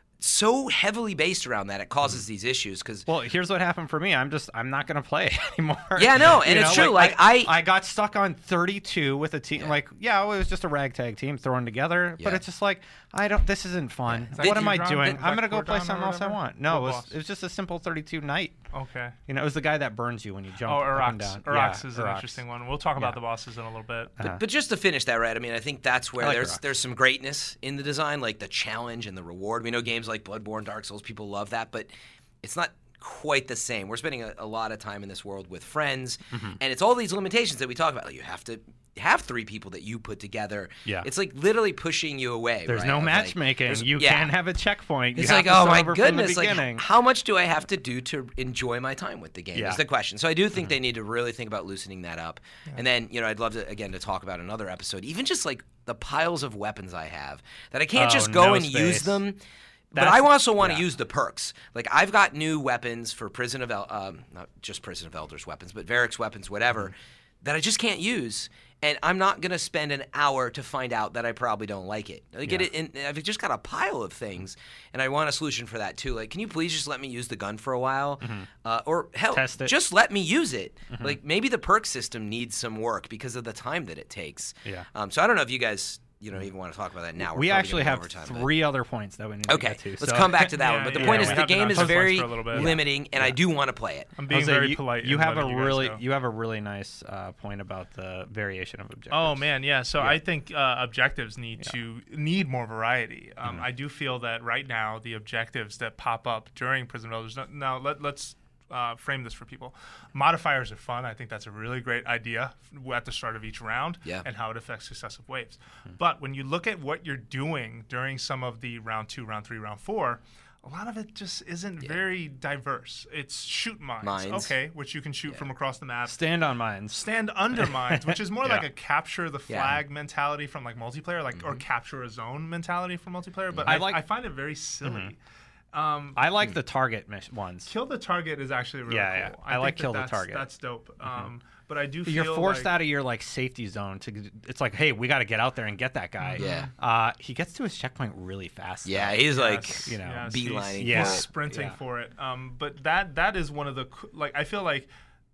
Speaker 4: so heavily based around that it causes these issues because
Speaker 5: Well, here's what happened for me. I'm just I'm not gonna play anymore.
Speaker 4: Yeah, no, and
Speaker 5: You
Speaker 4: it's
Speaker 5: know,
Speaker 4: true, like, I-
Speaker 5: I got stuck on thirty-two with a team.
Speaker 4: Yeah.
Speaker 5: Like, yeah, it was just a ragtag team thrown together, but
Speaker 4: Yeah.
Speaker 5: it's just like I don't. This isn't fun.
Speaker 3: Is that
Speaker 5: What am I
Speaker 3: Cordon?
Speaker 5: doing?
Speaker 3: Is
Speaker 5: I'm
Speaker 3: that
Speaker 5: gonna go play
Speaker 3: Cordon or
Speaker 5: something else I
Speaker 3: whatever?
Speaker 5: want. No, it
Speaker 3: What
Speaker 5: was
Speaker 3: boss?
Speaker 5: it was just a simple thirty-two knight.
Speaker 3: Okay.
Speaker 5: You know, it was the guy that burns you when you jump
Speaker 3: Oh,
Speaker 5: up and
Speaker 3: Urax.
Speaker 5: down.
Speaker 3: Urax
Speaker 5: Yeah,
Speaker 3: is an
Speaker 5: Urax.
Speaker 3: interesting one. We'll talk about
Speaker 5: Yeah.
Speaker 3: the bosses in a little bit.
Speaker 5: Uh-huh.
Speaker 4: But just to finish that, right? I mean, I think that's where
Speaker 5: I like
Speaker 4: there's
Speaker 5: Rock.
Speaker 4: there's some greatness in the design, like the challenge and the reward. We know games like Bloodborne, Dark Souls, people love that, but it's not quite the same. We're spending a, a lot of time in this world with friends,
Speaker 5: Mm-hmm.
Speaker 4: and it's all these limitations that we talk about. Like you have to have three people that you put together.
Speaker 5: Yeah.
Speaker 4: It's like literally pushing you away.
Speaker 5: There's
Speaker 4: right?
Speaker 5: no
Speaker 4: Of, like,
Speaker 5: matchmaking.
Speaker 4: there's-
Speaker 5: you
Speaker 4: yeah.
Speaker 5: can't have a checkpoint. You
Speaker 4: It's
Speaker 5: have
Speaker 4: like,
Speaker 5: to
Speaker 4: oh
Speaker 5: start
Speaker 4: my
Speaker 5: over
Speaker 4: goodness!
Speaker 5: from the
Speaker 4: Like,
Speaker 5: beginning.
Speaker 4: how much do I have to do to enjoy my time with the game?
Speaker 5: Yeah.
Speaker 4: Is the question. So I do think they need to really think about loosening that up. And then, you know, I'd love to again to talk about another episode, even just like the piles of weapons I have that I can't
Speaker 5: Oh,
Speaker 4: just go
Speaker 5: no
Speaker 4: and
Speaker 5: space.
Speaker 4: use them. But
Speaker 5: That's-
Speaker 4: I also want to
Speaker 5: yeah.
Speaker 4: use the perks. Like I've got new weapons for Prison of El- um, not just Prison of Elders weapons, but Varric's weapons, whatever, that I just can't use. And I'm not gonna spend an hour to find out that I probably don't like it. Like
Speaker 5: Yeah.
Speaker 4: it, in, I've just got a pile of things, and I want a solution for that too. Like, can you please just let me use the gun for a while, uh, or hell,
Speaker 5: Test it.
Speaker 4: just let me use it. Like maybe the perk system needs some work because of the time that it takes.
Speaker 5: Yeah.
Speaker 4: Um, so I don't know if you guys, you know, even want to talk about that now. We're
Speaker 5: we
Speaker 4: probably
Speaker 5: actually
Speaker 4: gonna
Speaker 5: have
Speaker 4: go overtime, but-
Speaker 5: three other points that we need to
Speaker 4: Okay,
Speaker 5: get to.
Speaker 4: let's
Speaker 5: so-
Speaker 4: come back to that
Speaker 3: Yeah,
Speaker 4: one. But the
Speaker 3: yeah,
Speaker 4: point
Speaker 3: yeah,
Speaker 4: is,
Speaker 3: we
Speaker 4: the
Speaker 3: have to
Speaker 4: game
Speaker 3: knock
Speaker 4: is
Speaker 3: those points
Speaker 4: very
Speaker 3: for a little bit.
Speaker 4: limiting, and I do want to play it.
Speaker 3: I'm being
Speaker 5: Jose,
Speaker 3: very
Speaker 5: you,
Speaker 3: polite.
Speaker 5: You
Speaker 3: in
Speaker 5: have a
Speaker 3: letting you guys
Speaker 5: really
Speaker 3: go.
Speaker 5: you have a really nice uh, point about the variation of objectives.
Speaker 3: Oh man, yeah. So
Speaker 5: Yeah.
Speaker 3: I think uh, objectives need to need more variety. Um,
Speaker 5: Mm-hmm.
Speaker 3: I do feel that right now the objectives that pop up during Prison of Elders. Now, now let, let's uh, frame this for people. Modifiers are fun. I think that's a really great idea f- at the start of each round
Speaker 4: Yeah.
Speaker 3: and how it affects successive waves.
Speaker 5: Hmm.
Speaker 3: But when you look at what you're doing during some of the round two, round three, round four. A lot of it just isn't very diverse. It's shoot mines,
Speaker 4: Mines.
Speaker 3: okay, which you can shoot from across the map.
Speaker 5: Stand on mines.
Speaker 3: Stand under mines, which is more
Speaker 5: Yeah.
Speaker 3: like a capture the
Speaker 4: Yeah.
Speaker 3: flag mentality from like multiplayer, like or capture a zone mentality from multiplayer. But
Speaker 5: I
Speaker 3: I,
Speaker 5: like-
Speaker 3: I find it very silly. Um,
Speaker 5: I like the target mis- ones.
Speaker 3: kill the target is actually really
Speaker 5: Yeah, yeah.
Speaker 3: cool.
Speaker 5: I like
Speaker 3: think that
Speaker 5: kill the
Speaker 3: that's,
Speaker 5: target.
Speaker 3: That's dope. Um, but I do feel
Speaker 5: You're forced
Speaker 3: like,
Speaker 5: out of your like safety zone to. It's like, hey, we got to get out there and get that guy.
Speaker 4: Yeah.
Speaker 5: Uh, he gets to his checkpoint really fast.
Speaker 4: Yeah,
Speaker 5: though.
Speaker 4: he's like,
Speaker 3: Yes,
Speaker 5: you know,
Speaker 3: yes,
Speaker 4: beelining
Speaker 3: he's,
Speaker 5: Yeah.
Speaker 3: he's
Speaker 4: for it.
Speaker 3: sprinting
Speaker 5: Yeah.
Speaker 3: for it. Um, but that that is one of the co- like I feel like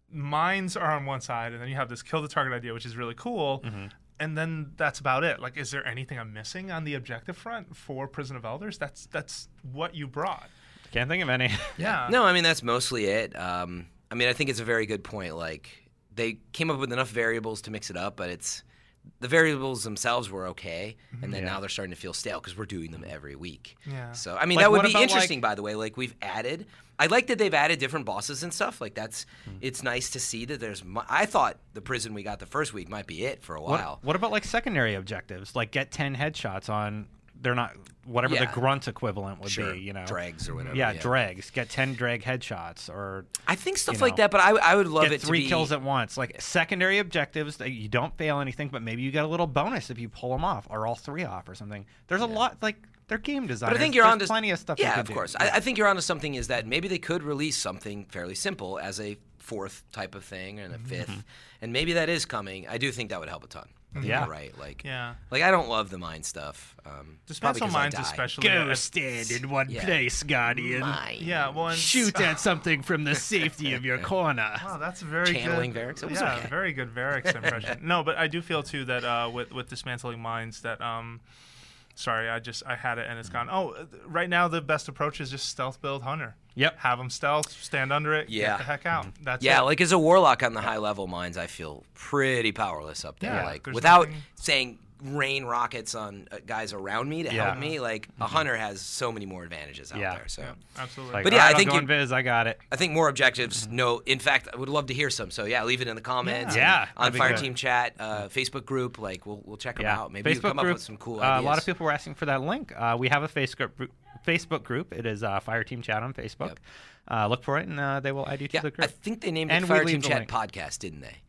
Speaker 3: mines are on one side, and then you have this kill the target idea, which is really cool.
Speaker 5: Mm-hmm.
Speaker 3: And then that's about it. Like, is there anything I'm missing on the objective front for Prison of Elders? That's that's what you brought.
Speaker 5: Can't think of any.
Speaker 3: Yeah.
Speaker 4: No, I mean that's mostly it. Um, I mean I think it's a very good point. Like they came up with enough variables to mix it up, but it's the variables themselves were okay, and then
Speaker 5: Yeah.
Speaker 4: now they're starting to feel stale because we're doing them every week.
Speaker 3: Yeah.
Speaker 4: So I mean
Speaker 5: Like,
Speaker 4: that would
Speaker 5: what
Speaker 4: be
Speaker 5: about,
Speaker 4: interesting,
Speaker 5: like-
Speaker 4: by the way. Like we've added. I like that they've added different bosses and stuff. Like that's
Speaker 5: Hmm.
Speaker 4: it's nice to see that there's. mu- I thought the prison we got the first week might be it for a while.
Speaker 5: What, what about like secondary objectives? Like get ten headshots on. They're not whatever
Speaker 4: Yeah.
Speaker 5: the grunt equivalent would
Speaker 4: Sure,
Speaker 5: be. You know,
Speaker 4: dregs or whatever.
Speaker 5: Yeah, dregs. Get ten drag headshots or
Speaker 4: I think stuff
Speaker 5: you
Speaker 4: like
Speaker 5: know,
Speaker 4: that, but I, I would love
Speaker 5: get
Speaker 4: it to
Speaker 5: three
Speaker 4: be
Speaker 5: kills at once. Like secondary objectives that you don't fail anything, but maybe you get a little bonus if you pull them off or all three off or something. There's a lot like they're game designers.
Speaker 4: But I think you're
Speaker 5: There's
Speaker 4: onto
Speaker 5: plenty of stuff. you
Speaker 4: Yeah,
Speaker 5: could
Speaker 4: of
Speaker 5: do.
Speaker 4: course. I, I think you're onto something. Is that maybe they could release something fairly simple as a fourth type of thing and a 5th and maybe that is coming. I do think that would help a ton. I think
Speaker 5: Yeah.
Speaker 4: you're right. Like,
Speaker 3: Yeah.
Speaker 4: like I don't love the mine stuff. Um, probably
Speaker 3: Dismantle
Speaker 4: 'cause I
Speaker 3: mines,
Speaker 4: die.
Speaker 3: especially. at-
Speaker 5: stand in one
Speaker 4: Yeah.
Speaker 5: place, Guardian.
Speaker 4: Mine.
Speaker 3: Yeah. Well, and,
Speaker 5: at something from the safety of your corner.
Speaker 3: Wow, that's very
Speaker 4: Channeling
Speaker 3: good.
Speaker 4: Varric's? It was
Speaker 3: yeah,
Speaker 4: okay.
Speaker 3: very good Varric's impression. No, but I do feel too that uh, with with dismantling mines that um, sorry, I just I had it and it's gone. Oh, uh, right now the best approach is just stealth build hunter.
Speaker 5: Yep.
Speaker 3: Have them stealth, stand under it,
Speaker 4: Yeah.
Speaker 3: get the heck out. That's
Speaker 4: Yeah,
Speaker 3: it.
Speaker 4: like as a warlock on the high level mines, I feel pretty powerless up there.
Speaker 3: Yeah,
Speaker 4: like
Speaker 3: there's
Speaker 4: without
Speaker 3: nothing-
Speaker 4: saying rain rockets on uh, guys around me to
Speaker 5: Yeah.
Speaker 4: help me, like a hunter has so many more advantages out
Speaker 5: Yeah.
Speaker 4: there. So.
Speaker 3: Yeah, absolutely.
Speaker 5: Like,
Speaker 4: But yeah,
Speaker 5: all
Speaker 4: I
Speaker 5: right,
Speaker 4: think
Speaker 5: I'll go
Speaker 4: you-
Speaker 5: in Viz. I got it.
Speaker 4: I think more objectives. No, in fact, I would love to hear some. So yeah, leave it in the comments.
Speaker 5: Yeah.
Speaker 4: and
Speaker 5: Yeah,
Speaker 4: on
Speaker 5: that'd be
Speaker 4: Fire
Speaker 5: good.
Speaker 4: Team Chat, uh, Facebook group. Like we'll we'll check them
Speaker 5: Yeah.
Speaker 4: out. Maybe you
Speaker 5: Facebook
Speaker 4: come
Speaker 5: group.
Speaker 4: up with some cool
Speaker 5: uh,
Speaker 4: ideas.
Speaker 5: a lot of people were asking for that link. Uh, we have a Facebook group. Facebook group. It is uh, Fire Team Chat on Facebook.
Speaker 4: Yep.
Speaker 5: Uh, look for it, and uh, they will add you to
Speaker 4: Yeah,
Speaker 5: the
Speaker 4: I
Speaker 5: group.
Speaker 4: think they named
Speaker 5: And
Speaker 4: it
Speaker 5: we
Speaker 4: Fire
Speaker 5: leave
Speaker 4: Team
Speaker 5: the
Speaker 4: Chat
Speaker 5: link.
Speaker 4: Podcast, didn't they?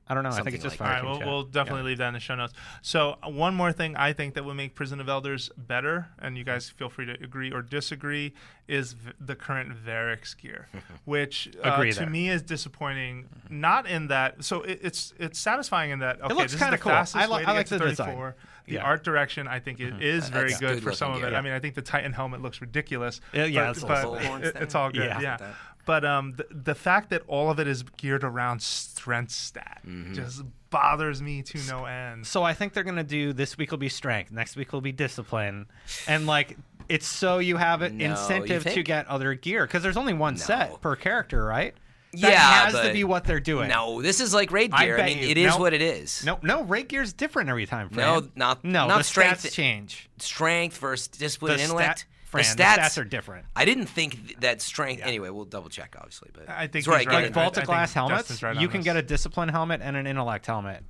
Speaker 5: I don't know. I
Speaker 4: Something
Speaker 5: think it's just
Speaker 4: like
Speaker 5: fire
Speaker 3: All right,
Speaker 5: team
Speaker 3: we'll,
Speaker 5: chat.
Speaker 3: we'll definitely
Speaker 5: Yeah.
Speaker 3: leave that in the show notes. So uh, one more thing I think that would make Prison of Elders better, and you guys feel free to agree or disagree, is v- the current Varix gear, which uh,
Speaker 5: Agree
Speaker 3: to
Speaker 5: there.
Speaker 3: me is disappointing. Not in that, so it, it's it's satisfying in that. Okay,
Speaker 5: looks
Speaker 3: this is
Speaker 5: kinda
Speaker 3: the
Speaker 5: cool.
Speaker 3: fastest
Speaker 5: I li-
Speaker 3: way to
Speaker 5: I
Speaker 3: get
Speaker 5: like
Speaker 3: to
Speaker 5: the design.
Speaker 3: thirty-four. The
Speaker 5: Yeah.
Speaker 3: art direction, I think, it is very
Speaker 4: That's
Speaker 3: good
Speaker 4: good
Speaker 3: for some of
Speaker 4: looking
Speaker 3: it.
Speaker 4: gear.
Speaker 3: I mean, I think the Titan helmet looks ridiculous.
Speaker 5: Yeah, yeah,
Speaker 3: but,
Speaker 5: it's
Speaker 3: but
Speaker 4: little horns
Speaker 3: it-
Speaker 4: there.
Speaker 3: it's all good.
Speaker 5: Yeah.
Speaker 3: Yeah.
Speaker 4: That.
Speaker 3: But um, the, the fact that all of it is geared around strength stat
Speaker 4: Mm-hmm.
Speaker 3: just bothers me to no end.
Speaker 5: So I think they're gonna do this week will be strength, next week will be discipline, and like it's so you have an
Speaker 4: No, you
Speaker 5: incentive to
Speaker 4: think?
Speaker 5: get other gear because there's only one
Speaker 4: No.
Speaker 5: set per character, right? That
Speaker 4: Yeah,
Speaker 5: has to
Speaker 4: but-
Speaker 5: be what they're doing.
Speaker 4: No, this is like raid
Speaker 5: I
Speaker 4: gear. I,
Speaker 5: bet
Speaker 4: mean,
Speaker 5: you-
Speaker 4: it is
Speaker 5: no.
Speaker 4: what it is.
Speaker 5: No, no, rate gear's different every time.
Speaker 4: No,
Speaker 5: Fran.
Speaker 4: not-
Speaker 5: no.
Speaker 4: not
Speaker 5: the
Speaker 4: strength.
Speaker 5: stats change.
Speaker 4: Strength versus discipline
Speaker 5: The
Speaker 4: and
Speaker 5: stat-
Speaker 4: intellect.
Speaker 5: Fran,
Speaker 4: the
Speaker 5: the
Speaker 4: stats,
Speaker 5: stats are different.
Speaker 4: I didn't think th- that strength. Anyway, we'll double check, obviously. But
Speaker 3: I think
Speaker 4: that's where
Speaker 3: he's
Speaker 4: I
Speaker 3: right.
Speaker 4: get
Speaker 5: Like
Speaker 4: it.
Speaker 3: I- I
Speaker 5: Volta
Speaker 3: think
Speaker 5: Glass helmets,
Speaker 3: Justin's right
Speaker 5: you
Speaker 3: on
Speaker 5: can
Speaker 3: this.
Speaker 5: get a discipline helmet and an intellect helmet.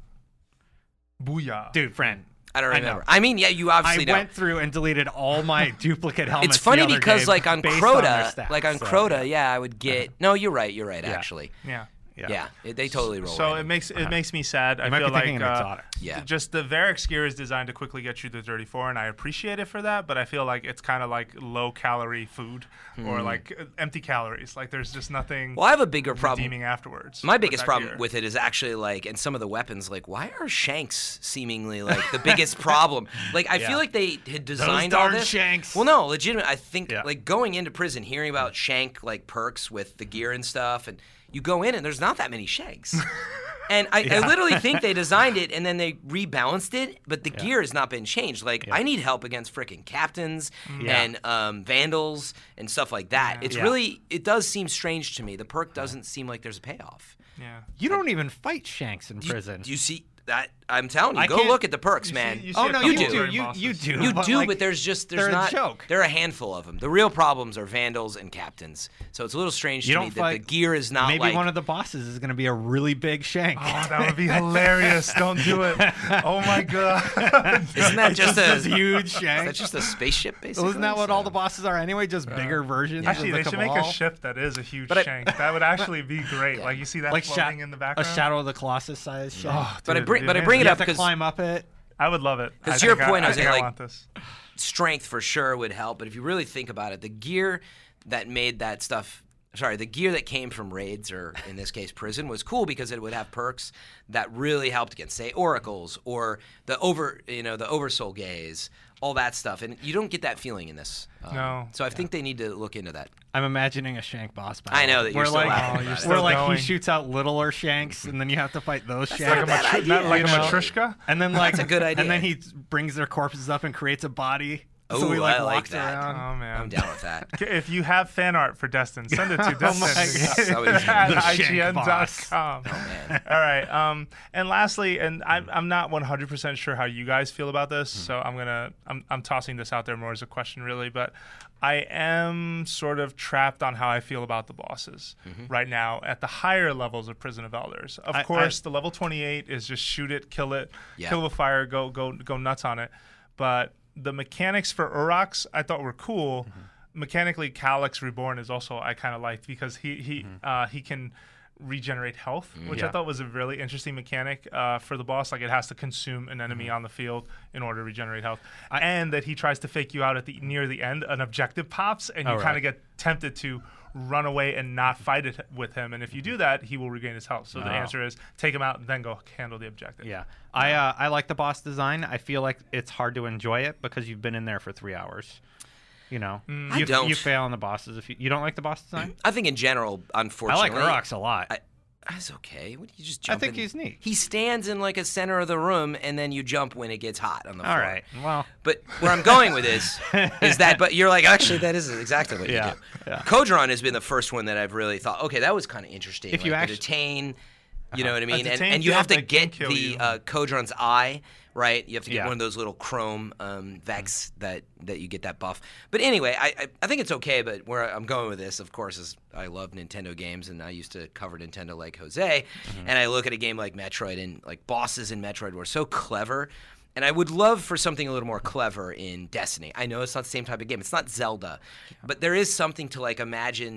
Speaker 3: Booyah.
Speaker 5: Dude, Fran.
Speaker 4: I don't
Speaker 5: I know.
Speaker 4: remember. I, mean, yeah, you
Speaker 5: I
Speaker 4: obviously don't.
Speaker 5: went through and deleted all my duplicate helmets.
Speaker 4: It's funny
Speaker 5: the other
Speaker 4: because,
Speaker 5: day
Speaker 4: like on
Speaker 5: based on their
Speaker 4: Crota,
Speaker 5: stats,
Speaker 4: like on
Speaker 5: so,
Speaker 4: Crota,
Speaker 5: yeah.
Speaker 4: yeah, I would get. No, you're right. You're right.
Speaker 5: Yeah.
Speaker 4: Actually,
Speaker 3: Yeah.
Speaker 5: Yeah.
Speaker 4: yeah, it, they totally roll.
Speaker 3: So
Speaker 4: right
Speaker 3: it
Speaker 4: in.
Speaker 3: makes it makes me sad. I
Speaker 5: might
Speaker 3: feel
Speaker 5: be
Speaker 3: like
Speaker 5: thinking of
Speaker 3: uh,
Speaker 5: exotic.
Speaker 4: Yeah.
Speaker 3: just the Varix gear is designed to quickly get you to thirty-four, and I appreciate it for that. But I feel like it's kind of like low calorie food or like uh, empty calories. Like there's just nothing
Speaker 4: Well, I have a bigger problem.
Speaker 3: redeeming afterwards.
Speaker 4: My
Speaker 3: with
Speaker 4: biggest
Speaker 3: that
Speaker 4: problem
Speaker 3: gear.
Speaker 4: with it is actually like, and some of the weapons, like, why are shanks seemingly like the biggest problem? Like, I
Speaker 5: Yeah.
Speaker 4: feel like they had designed all
Speaker 5: darn
Speaker 4: this.
Speaker 5: shanks.
Speaker 4: Well, no, legitimate. I think
Speaker 5: Yeah.
Speaker 4: like going into prison, hearing about shank like perks with the gear and stuff, and you go in and there's not that many shanks. And I, I literally think they designed it and then they rebalanced it, but the gear has not been changed. Like, I need help against freaking captains
Speaker 5: Yeah.
Speaker 4: and um, vandals and stuff like that. It's
Speaker 5: Yeah.
Speaker 4: really, it does seem strange to me. The perk doesn't seem like there's a payoff.
Speaker 3: yeah.
Speaker 5: You don't even fight shanks in
Speaker 4: You-
Speaker 5: prison.
Speaker 4: You see that? I'm telling you,
Speaker 5: I
Speaker 4: go
Speaker 5: can't-
Speaker 4: look at the perks,
Speaker 3: You
Speaker 4: man.
Speaker 3: see- you
Speaker 5: oh
Speaker 3: see
Speaker 5: no,
Speaker 3: a
Speaker 5: you
Speaker 3: couple
Speaker 5: do.
Speaker 3: of
Speaker 5: You
Speaker 3: bosses.
Speaker 5: you do.
Speaker 4: You
Speaker 5: but,
Speaker 4: do,
Speaker 5: like,
Speaker 4: but there's just there's
Speaker 5: they're a
Speaker 4: not.
Speaker 5: joke.
Speaker 4: There are a handful of them. The real problems are vandals and captains. So it's a little strange
Speaker 5: You
Speaker 4: to
Speaker 5: don't
Speaker 4: me that
Speaker 5: fight-
Speaker 4: the gear is not
Speaker 5: Maybe
Speaker 4: like.
Speaker 5: one of the bosses is going to be a really big shank.
Speaker 3: Oh, that would be hilarious. Don't do it. Oh my god.
Speaker 4: Isn't that just a
Speaker 5: This huge
Speaker 4: Is
Speaker 5: shank.
Speaker 4: that just a spaceship, basically?
Speaker 5: Well, isn't that what all
Speaker 4: So-
Speaker 5: the bosses are anyway? Just bigger versions.
Speaker 3: Actually,
Speaker 5: of
Speaker 3: they
Speaker 5: the
Speaker 3: should make a
Speaker 5: Cabal?
Speaker 3: ship that is a huge
Speaker 4: But I-
Speaker 3: shank. That would actually be great. Like you see that
Speaker 5: like sha-
Speaker 3: floating in the
Speaker 5: a
Speaker 3: background.
Speaker 5: Shadow of the Colossus size shank.
Speaker 3: Oh,
Speaker 4: But I
Speaker 3: dude,
Speaker 4: bring-
Speaker 3: it'd
Speaker 4: but
Speaker 3: be
Speaker 4: I bring
Speaker 3: amazing.
Speaker 4: it
Speaker 5: you
Speaker 4: up
Speaker 5: have to
Speaker 4: 'cause-
Speaker 5: climb up it.
Speaker 3: I would love it.
Speaker 4: 'Cause
Speaker 3: I
Speaker 4: to your
Speaker 3: think
Speaker 4: point,
Speaker 3: I, I,
Speaker 4: Jose,
Speaker 3: think I
Speaker 4: like-
Speaker 3: want this.
Speaker 4: Strength for sure would help, but if you really think about it, the gear that made that stuff. Sorry, the gear that came from raids, or in this case, prison, was cool because it would have perks that really helped against, say, oracles or the over, you know, the oversoul gaze, all that stuff, and you don't get that feeling in this. Um,
Speaker 3: No.
Speaker 4: So I think they need to look into that.
Speaker 5: I'm imagining a shank boss battle.
Speaker 4: I know that you're
Speaker 5: where
Speaker 4: still
Speaker 5: like,
Speaker 4: laughing
Speaker 3: Oh, you're
Speaker 4: about it.
Speaker 3: still
Speaker 5: where like
Speaker 3: going.
Speaker 5: he shoots out littler shanks, and then you have to fight those
Speaker 3: Like
Speaker 5: shanks.
Speaker 3: a,
Speaker 4: bad
Speaker 3: matri-
Speaker 4: idea,
Speaker 3: not like a
Speaker 4: actually.
Speaker 3: matryoshka.
Speaker 5: And then like
Speaker 4: That's a good idea.
Speaker 5: And then he brings their corpses up and creates a body. so
Speaker 4: Ooh,
Speaker 5: he like
Speaker 4: I like
Speaker 5: walks
Speaker 4: that.
Speaker 5: around.
Speaker 3: Oh man.
Speaker 4: I'm down with that.
Speaker 3: Okay, if you have fan art for Destin, send it to
Speaker 5: Oh my
Speaker 3: Destin
Speaker 4: God.
Speaker 3: at
Speaker 5: The
Speaker 3: I
Speaker 5: shank
Speaker 3: G N dot
Speaker 5: boss.
Speaker 3: com.
Speaker 4: Oh man.
Speaker 3: All right. Um, and lastly, and I'm, I'm not one hundred percent sure how you guys feel about this, so I'm gonna I'm I'm tossing this out there more as a question, really. But I am sort of trapped on how I feel about the bosses right now at the higher levels of Prison of Elders. Of
Speaker 5: I-
Speaker 3: course,
Speaker 5: I-
Speaker 3: the level twenty-eight is just shoot it, kill it,
Speaker 4: Yeah.
Speaker 3: kill with fire, go go go nuts on it. But the mechanics for Urox I thought were cool. Mechanically, Calyx Reborn is also I kind of liked because he he uh, he can regenerate health, which I
Speaker 5: Yeah.
Speaker 3: thought was a really interesting mechanic uh, for the boss. Like it has to consume an enemy on the field in order to regenerate health, and that he tries to fake you out at the near the end. An objective pops, and you
Speaker 5: Oh,
Speaker 3: kind
Speaker 5: right.
Speaker 3: of get tempted to run away and not fight it with him. And if you do that, he will regain his health. So the
Speaker 5: Oh.
Speaker 3: answer is take him out and then go handle the objective.
Speaker 5: Yeah, I uh, I like the boss design. I feel like it's hard to enjoy it because you've been in there for three hours. You know,
Speaker 3: Mm.
Speaker 4: I
Speaker 5: you,
Speaker 4: don't.
Speaker 5: You fail on the bosses if you you don't like the boss design.
Speaker 4: I think in general,
Speaker 5: I
Speaker 4: unfortunately,
Speaker 5: like Urox a lot.
Speaker 4: I, That's okay. What do you just
Speaker 5: I
Speaker 4: jump
Speaker 5: think
Speaker 4: in?
Speaker 5: he's neat.
Speaker 4: He stands in like a center of the room, and then you jump when it gets hot on the floor.
Speaker 5: All right. Well,
Speaker 4: But where I'm going with this is that, but you're like, actually, that is exactly what
Speaker 5: Yeah,
Speaker 4: you do.
Speaker 5: yeah.
Speaker 4: Kodron has been the first one that I've really thought, okay, that was kind of interesting.
Speaker 5: If
Speaker 4: like
Speaker 5: you
Speaker 4: the
Speaker 5: actu-
Speaker 4: detain, you know what I mean? And,
Speaker 3: detain
Speaker 4: and you have
Speaker 3: feels
Speaker 4: to
Speaker 3: like can
Speaker 4: get
Speaker 3: kill
Speaker 4: the
Speaker 3: you.
Speaker 4: uh, Kodron's eye, right? You have to get
Speaker 5: Yeah.
Speaker 4: one of those little chrome um, Vex that, that you get that buff. But anyway, I, I I think it's okay, but where I'm going with this, of course, is I love Nintendo games, and I used to cover Nintendo like Jose, and I look at a game like Metroid, and like bosses in Metroid were so clever. And I would love for something a little more clever in Destiny. I know it's not the same type of game. It's not Zelda. But there is something to like imagine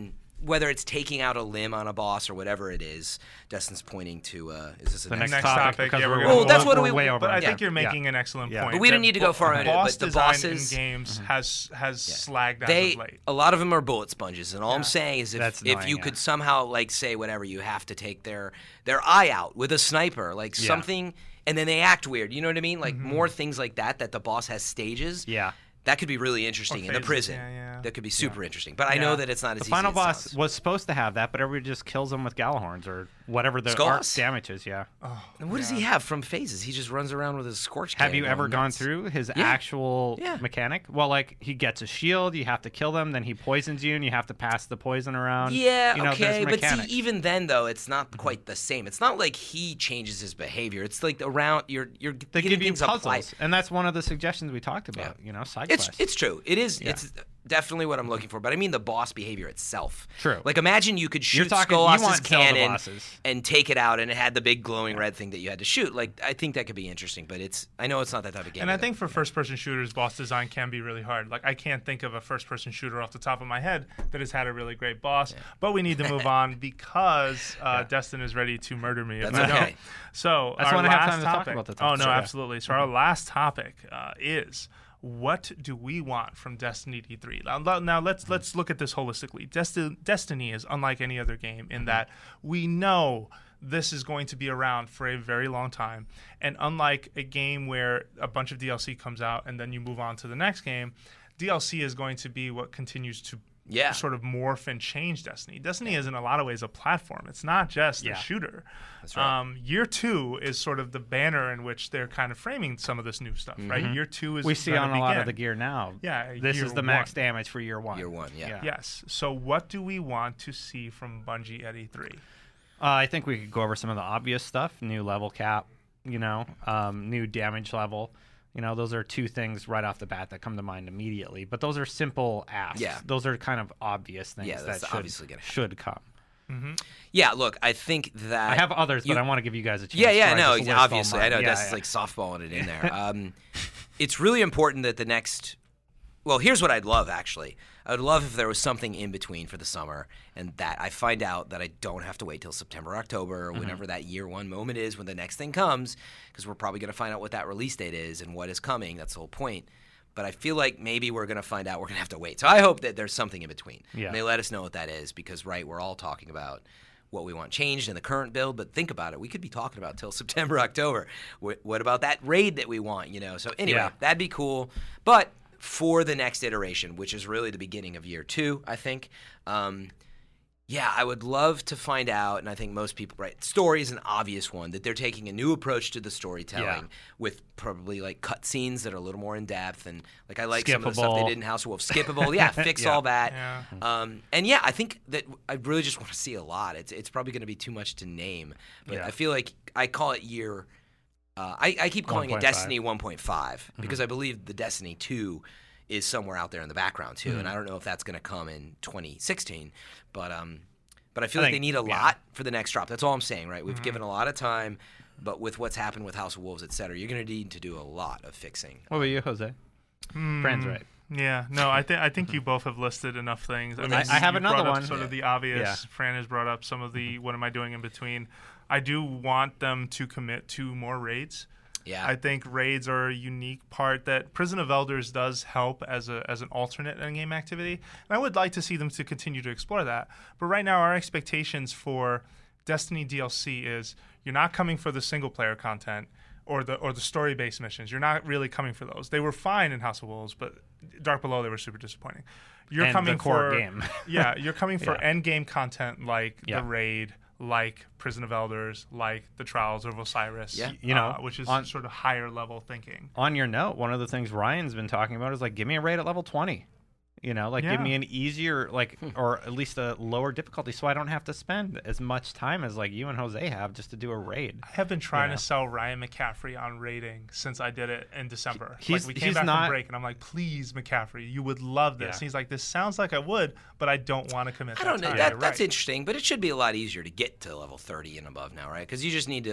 Speaker 4: whether it's taking out a limb on a boss or whatever it is, Destin's pointing to. Uh, is this a
Speaker 5: The
Speaker 4: next,
Speaker 5: next
Speaker 3: Next
Speaker 5: topic,
Speaker 3: topic,
Speaker 5: because
Speaker 3: yeah,
Speaker 5: we're
Speaker 3: we're
Speaker 5: gonna-
Speaker 3: gonna-
Speaker 4: Well, that's what
Speaker 5: we're
Speaker 4: we-
Speaker 5: way over.
Speaker 3: But I
Speaker 4: Yeah.
Speaker 3: think you're making
Speaker 5: Yeah.
Speaker 3: an excellent
Speaker 5: Yeah.
Speaker 3: point.
Speaker 4: But we don't
Speaker 3: that
Speaker 4: need to go far into it,
Speaker 3: boss
Speaker 4: but the
Speaker 3: design
Speaker 4: bosses-
Speaker 3: in games
Speaker 5: Mm-hmm.
Speaker 3: has has slagged as
Speaker 4: They
Speaker 3: of late.
Speaker 4: a lot of them are bullet sponges, and all I'm
Speaker 3: Yeah.
Speaker 4: saying is if
Speaker 5: That's
Speaker 4: if
Speaker 5: annoying,
Speaker 4: you
Speaker 5: yeah.
Speaker 4: could somehow like say whatever, you have to take their their eye out with a sniper, like
Speaker 5: Yeah.
Speaker 4: something, and then they act weird. You know what I mean? Like
Speaker 3: Mm-hmm.
Speaker 4: more things like that. That the boss has stages.
Speaker 5: Yeah.
Speaker 4: That could be really interesting
Speaker 3: Or
Speaker 4: in the
Speaker 3: phases,
Speaker 4: prison.
Speaker 3: yeah, yeah.
Speaker 4: That could be super interesting. But I
Speaker 3: Yeah.
Speaker 4: know that it's not as
Speaker 5: The
Speaker 4: easy
Speaker 5: final
Speaker 4: as it
Speaker 5: boss
Speaker 4: sounds.
Speaker 5: was supposed to have that, but everybody just kills him with Galahorns or whatever the
Speaker 4: Skulls?
Speaker 5: arc damage is. Yeah.
Speaker 4: And what does he have from phases? He just runs around with his scorch.
Speaker 5: Have
Speaker 4: cannon
Speaker 5: you
Speaker 4: going
Speaker 5: ever gone
Speaker 4: nuts.
Speaker 5: through his
Speaker 4: Yeah.
Speaker 5: actual
Speaker 4: Yeah.
Speaker 5: mechanic? Well, like he gets a shield, you have to kill them, then he poisons you, and you have to pass the poison around.
Speaker 4: Yeah,
Speaker 5: you know, there's
Speaker 4: okay, but see,
Speaker 5: mechanics.
Speaker 4: even then though, it's not quite the same. It's not like he changes his behavior. It's like around you're you're
Speaker 5: they
Speaker 4: getting
Speaker 5: give you
Speaker 4: things
Speaker 5: puzzles,
Speaker 4: applied.
Speaker 5: and that's one of the suggestions we talked about. You know, side
Speaker 4: It's
Speaker 5: quests.
Speaker 4: it's true. It is.
Speaker 5: Yeah.
Speaker 4: It's definitely what I'm looking for. But I mean the boss behavior itself.
Speaker 5: True.
Speaker 4: Like imagine you could shoot
Speaker 5: talking- you
Speaker 4: Skolas's
Speaker 5: want Zelda
Speaker 4: cannon
Speaker 5: bosses.
Speaker 4: and take it out, and it had the big glowing red thing that you had to shoot. Like I think that could be interesting. But it's I know it's not that type of game.
Speaker 3: And I
Speaker 4: either.
Speaker 3: think for first-person shooters, boss design can be really hard. Like I can't think of a first-person shooter off the top of my head that has had a really great boss. But we need to move on because uh, Destin is ready to murder me if
Speaker 4: That's
Speaker 3: I don't.
Speaker 4: okay.
Speaker 3: So
Speaker 5: That's
Speaker 3: our
Speaker 5: when I have
Speaker 3: last
Speaker 5: time to talk
Speaker 3: topic.
Speaker 5: about the
Speaker 3: oh
Speaker 5: topic.
Speaker 3: no,
Speaker 5: Sure, yeah.
Speaker 3: absolutely. So our last topic uh, is. What do we want from Destiny D three? Now, now let's let's look at this holistically. Desti- Destiny is unlike any other game in that we know this is going to be around for a very long time, and unlike a game where a bunch of D L C comes out and then you move on to the next game, D L C is going to be what continues to
Speaker 4: Yeah.
Speaker 3: sort of morph and change Destiny. Destiny is in a lot of ways a platform. It's not just
Speaker 5: Yeah.
Speaker 3: a shooter.
Speaker 4: That's right.
Speaker 3: Um, year two is sort of the banner in which they're kind of framing some of this new stuff, right? Year two is
Speaker 5: we see
Speaker 3: gonna
Speaker 5: on a lot of
Speaker 3: begin.
Speaker 5: the gear now.
Speaker 3: Yeah,
Speaker 5: this
Speaker 3: year
Speaker 5: is the max
Speaker 3: one.
Speaker 5: damage for year one.
Speaker 4: Year one, yeah.
Speaker 3: Yes. So what do we want to see from Bungie at E three?
Speaker 5: Uh, I think we could go over some of the obvious stuff. New level cap, you know, um, new damage level. You know, those are two things right off the bat that come to mind immediately. But those are simple asks.
Speaker 4: Yeah.
Speaker 5: Those are kind of obvious things
Speaker 4: Yeah, that's
Speaker 5: that should,
Speaker 4: obviously gonna happen.
Speaker 5: should come.
Speaker 4: Yeah, look, I think that
Speaker 5: I have others,
Speaker 4: you-
Speaker 5: but I want to give you guys a chance.
Speaker 4: Yeah, yeah,
Speaker 5: so I
Speaker 4: no,
Speaker 5: just list all
Speaker 4: obviously, I
Speaker 5: mine.
Speaker 4: know
Speaker 5: Yeah,
Speaker 4: that's
Speaker 5: yeah.
Speaker 4: like softballing it in there. Um, it's really important that the next. Well, here's what I'd love actually. I would love if there was something in between for the summer, and that I find out that I don't have to wait till September, October, or
Speaker 5: Mm-hmm.
Speaker 4: whenever that year one moment is when the next thing comes, because we're probably going to find out what that release date is and what is coming. That's the whole point. But I feel like maybe we're going to find out we're going to have to wait. So I hope that there's something in between.
Speaker 5: Yeah.
Speaker 4: And they let us know what that is, because right, we're all talking about what we want changed in the current build, but think about it. We could be talking about till September, October. What, what about that raid that we want, you know? So anyway,
Speaker 5: Yeah.
Speaker 4: that'd be cool. But for the next iteration, which is really the beginning of year two, I think, um, yeah, I would love to find out, and I think most people, right, story is an obvious one, that they're taking a new approach to the storytelling
Speaker 5: Yeah.
Speaker 4: with probably like cutscenes that are a little more in depth, and like I like some of the stuff
Speaker 5: Skippable.
Speaker 4: they did in House of Wolves. Skippable, yeah, fix
Speaker 5: Yeah.
Speaker 4: all that.
Speaker 3: Yeah.
Speaker 4: Um, and yeah, I think that I really just want to see a lot. It's it's probably going to be too much to name, but
Speaker 5: Yeah.
Speaker 4: I feel like I call it year. Uh, I, I keep calling it
Speaker 5: one point five.
Speaker 4: Destiny one point five because I believe the Destiny two is somewhere out there in the background too, and I don't know if that's going to come in twenty sixteen, but um, but I feel
Speaker 5: I
Speaker 4: like
Speaker 5: think-
Speaker 4: they need a
Speaker 5: yeah.
Speaker 4: lot for the next drop. That's all I'm saying, right? We've given a lot of time, but with what's happened with House of Wolves, et cetera, you're going to need to do a lot of fixing.
Speaker 5: What about you, Jose?
Speaker 3: Hmm.
Speaker 5: Friends, right?
Speaker 3: Yeah, no, I think I think you both have listed enough things. I, mean,
Speaker 5: I- I have
Speaker 3: you
Speaker 5: another
Speaker 3: brought up
Speaker 5: one.
Speaker 3: Sort of
Speaker 4: Yeah.
Speaker 3: the obvious.
Speaker 5: Yeah.
Speaker 3: Fran has brought up some of the what am I doing in between. I do want them to commit to more raids.
Speaker 4: Yeah.
Speaker 3: I think raids are a unique part that Prison of Elders does help as a as an alternate in-game activity, and I would like to see them to continue to explore that. But right now, our expectations for Destiny D L C is you're not coming for the single-player content or the or the story-based missions. You're not really coming for those. They were fine in House of Wolves, but Dark Below they were super disappointing. You're
Speaker 5: And the
Speaker 3: coming
Speaker 5: core
Speaker 3: for
Speaker 5: game.
Speaker 3: yeah, you're coming for
Speaker 5: Yeah.
Speaker 3: end-game content like
Speaker 5: Yeah.
Speaker 3: the raid, like Prison of Elders, like the Trials of Osiris.
Speaker 4: Yeah.
Speaker 5: You know,
Speaker 3: uh, which is
Speaker 5: on-
Speaker 3: sort of higher level thinking.
Speaker 5: On your note, one of the things Ryan's been talking about is like, give me a raid at level twenty. You know, like
Speaker 3: Yeah.
Speaker 5: give me an easier, like, or at least a lower difficulty, so I don't have to spend as much time as like you and Jose have just to do a raid.
Speaker 3: I have been trying
Speaker 5: Yeah.
Speaker 3: to sell Ryan McCaffrey on rating since I did it in December.
Speaker 5: He's-
Speaker 3: like we came
Speaker 5: he's
Speaker 3: back
Speaker 5: not-
Speaker 3: from break, and I'm like, please, McCaffrey, you would love this.
Speaker 5: Yeah.
Speaker 3: And he's like, this sounds like I would, but I don't want to commit.
Speaker 4: I
Speaker 3: that
Speaker 4: don't know.
Speaker 3: time.
Speaker 4: That,
Speaker 3: You're
Speaker 4: that's
Speaker 3: right.
Speaker 4: interesting, but it should be a lot easier to get to level thirty and above now, right? Because you just need to like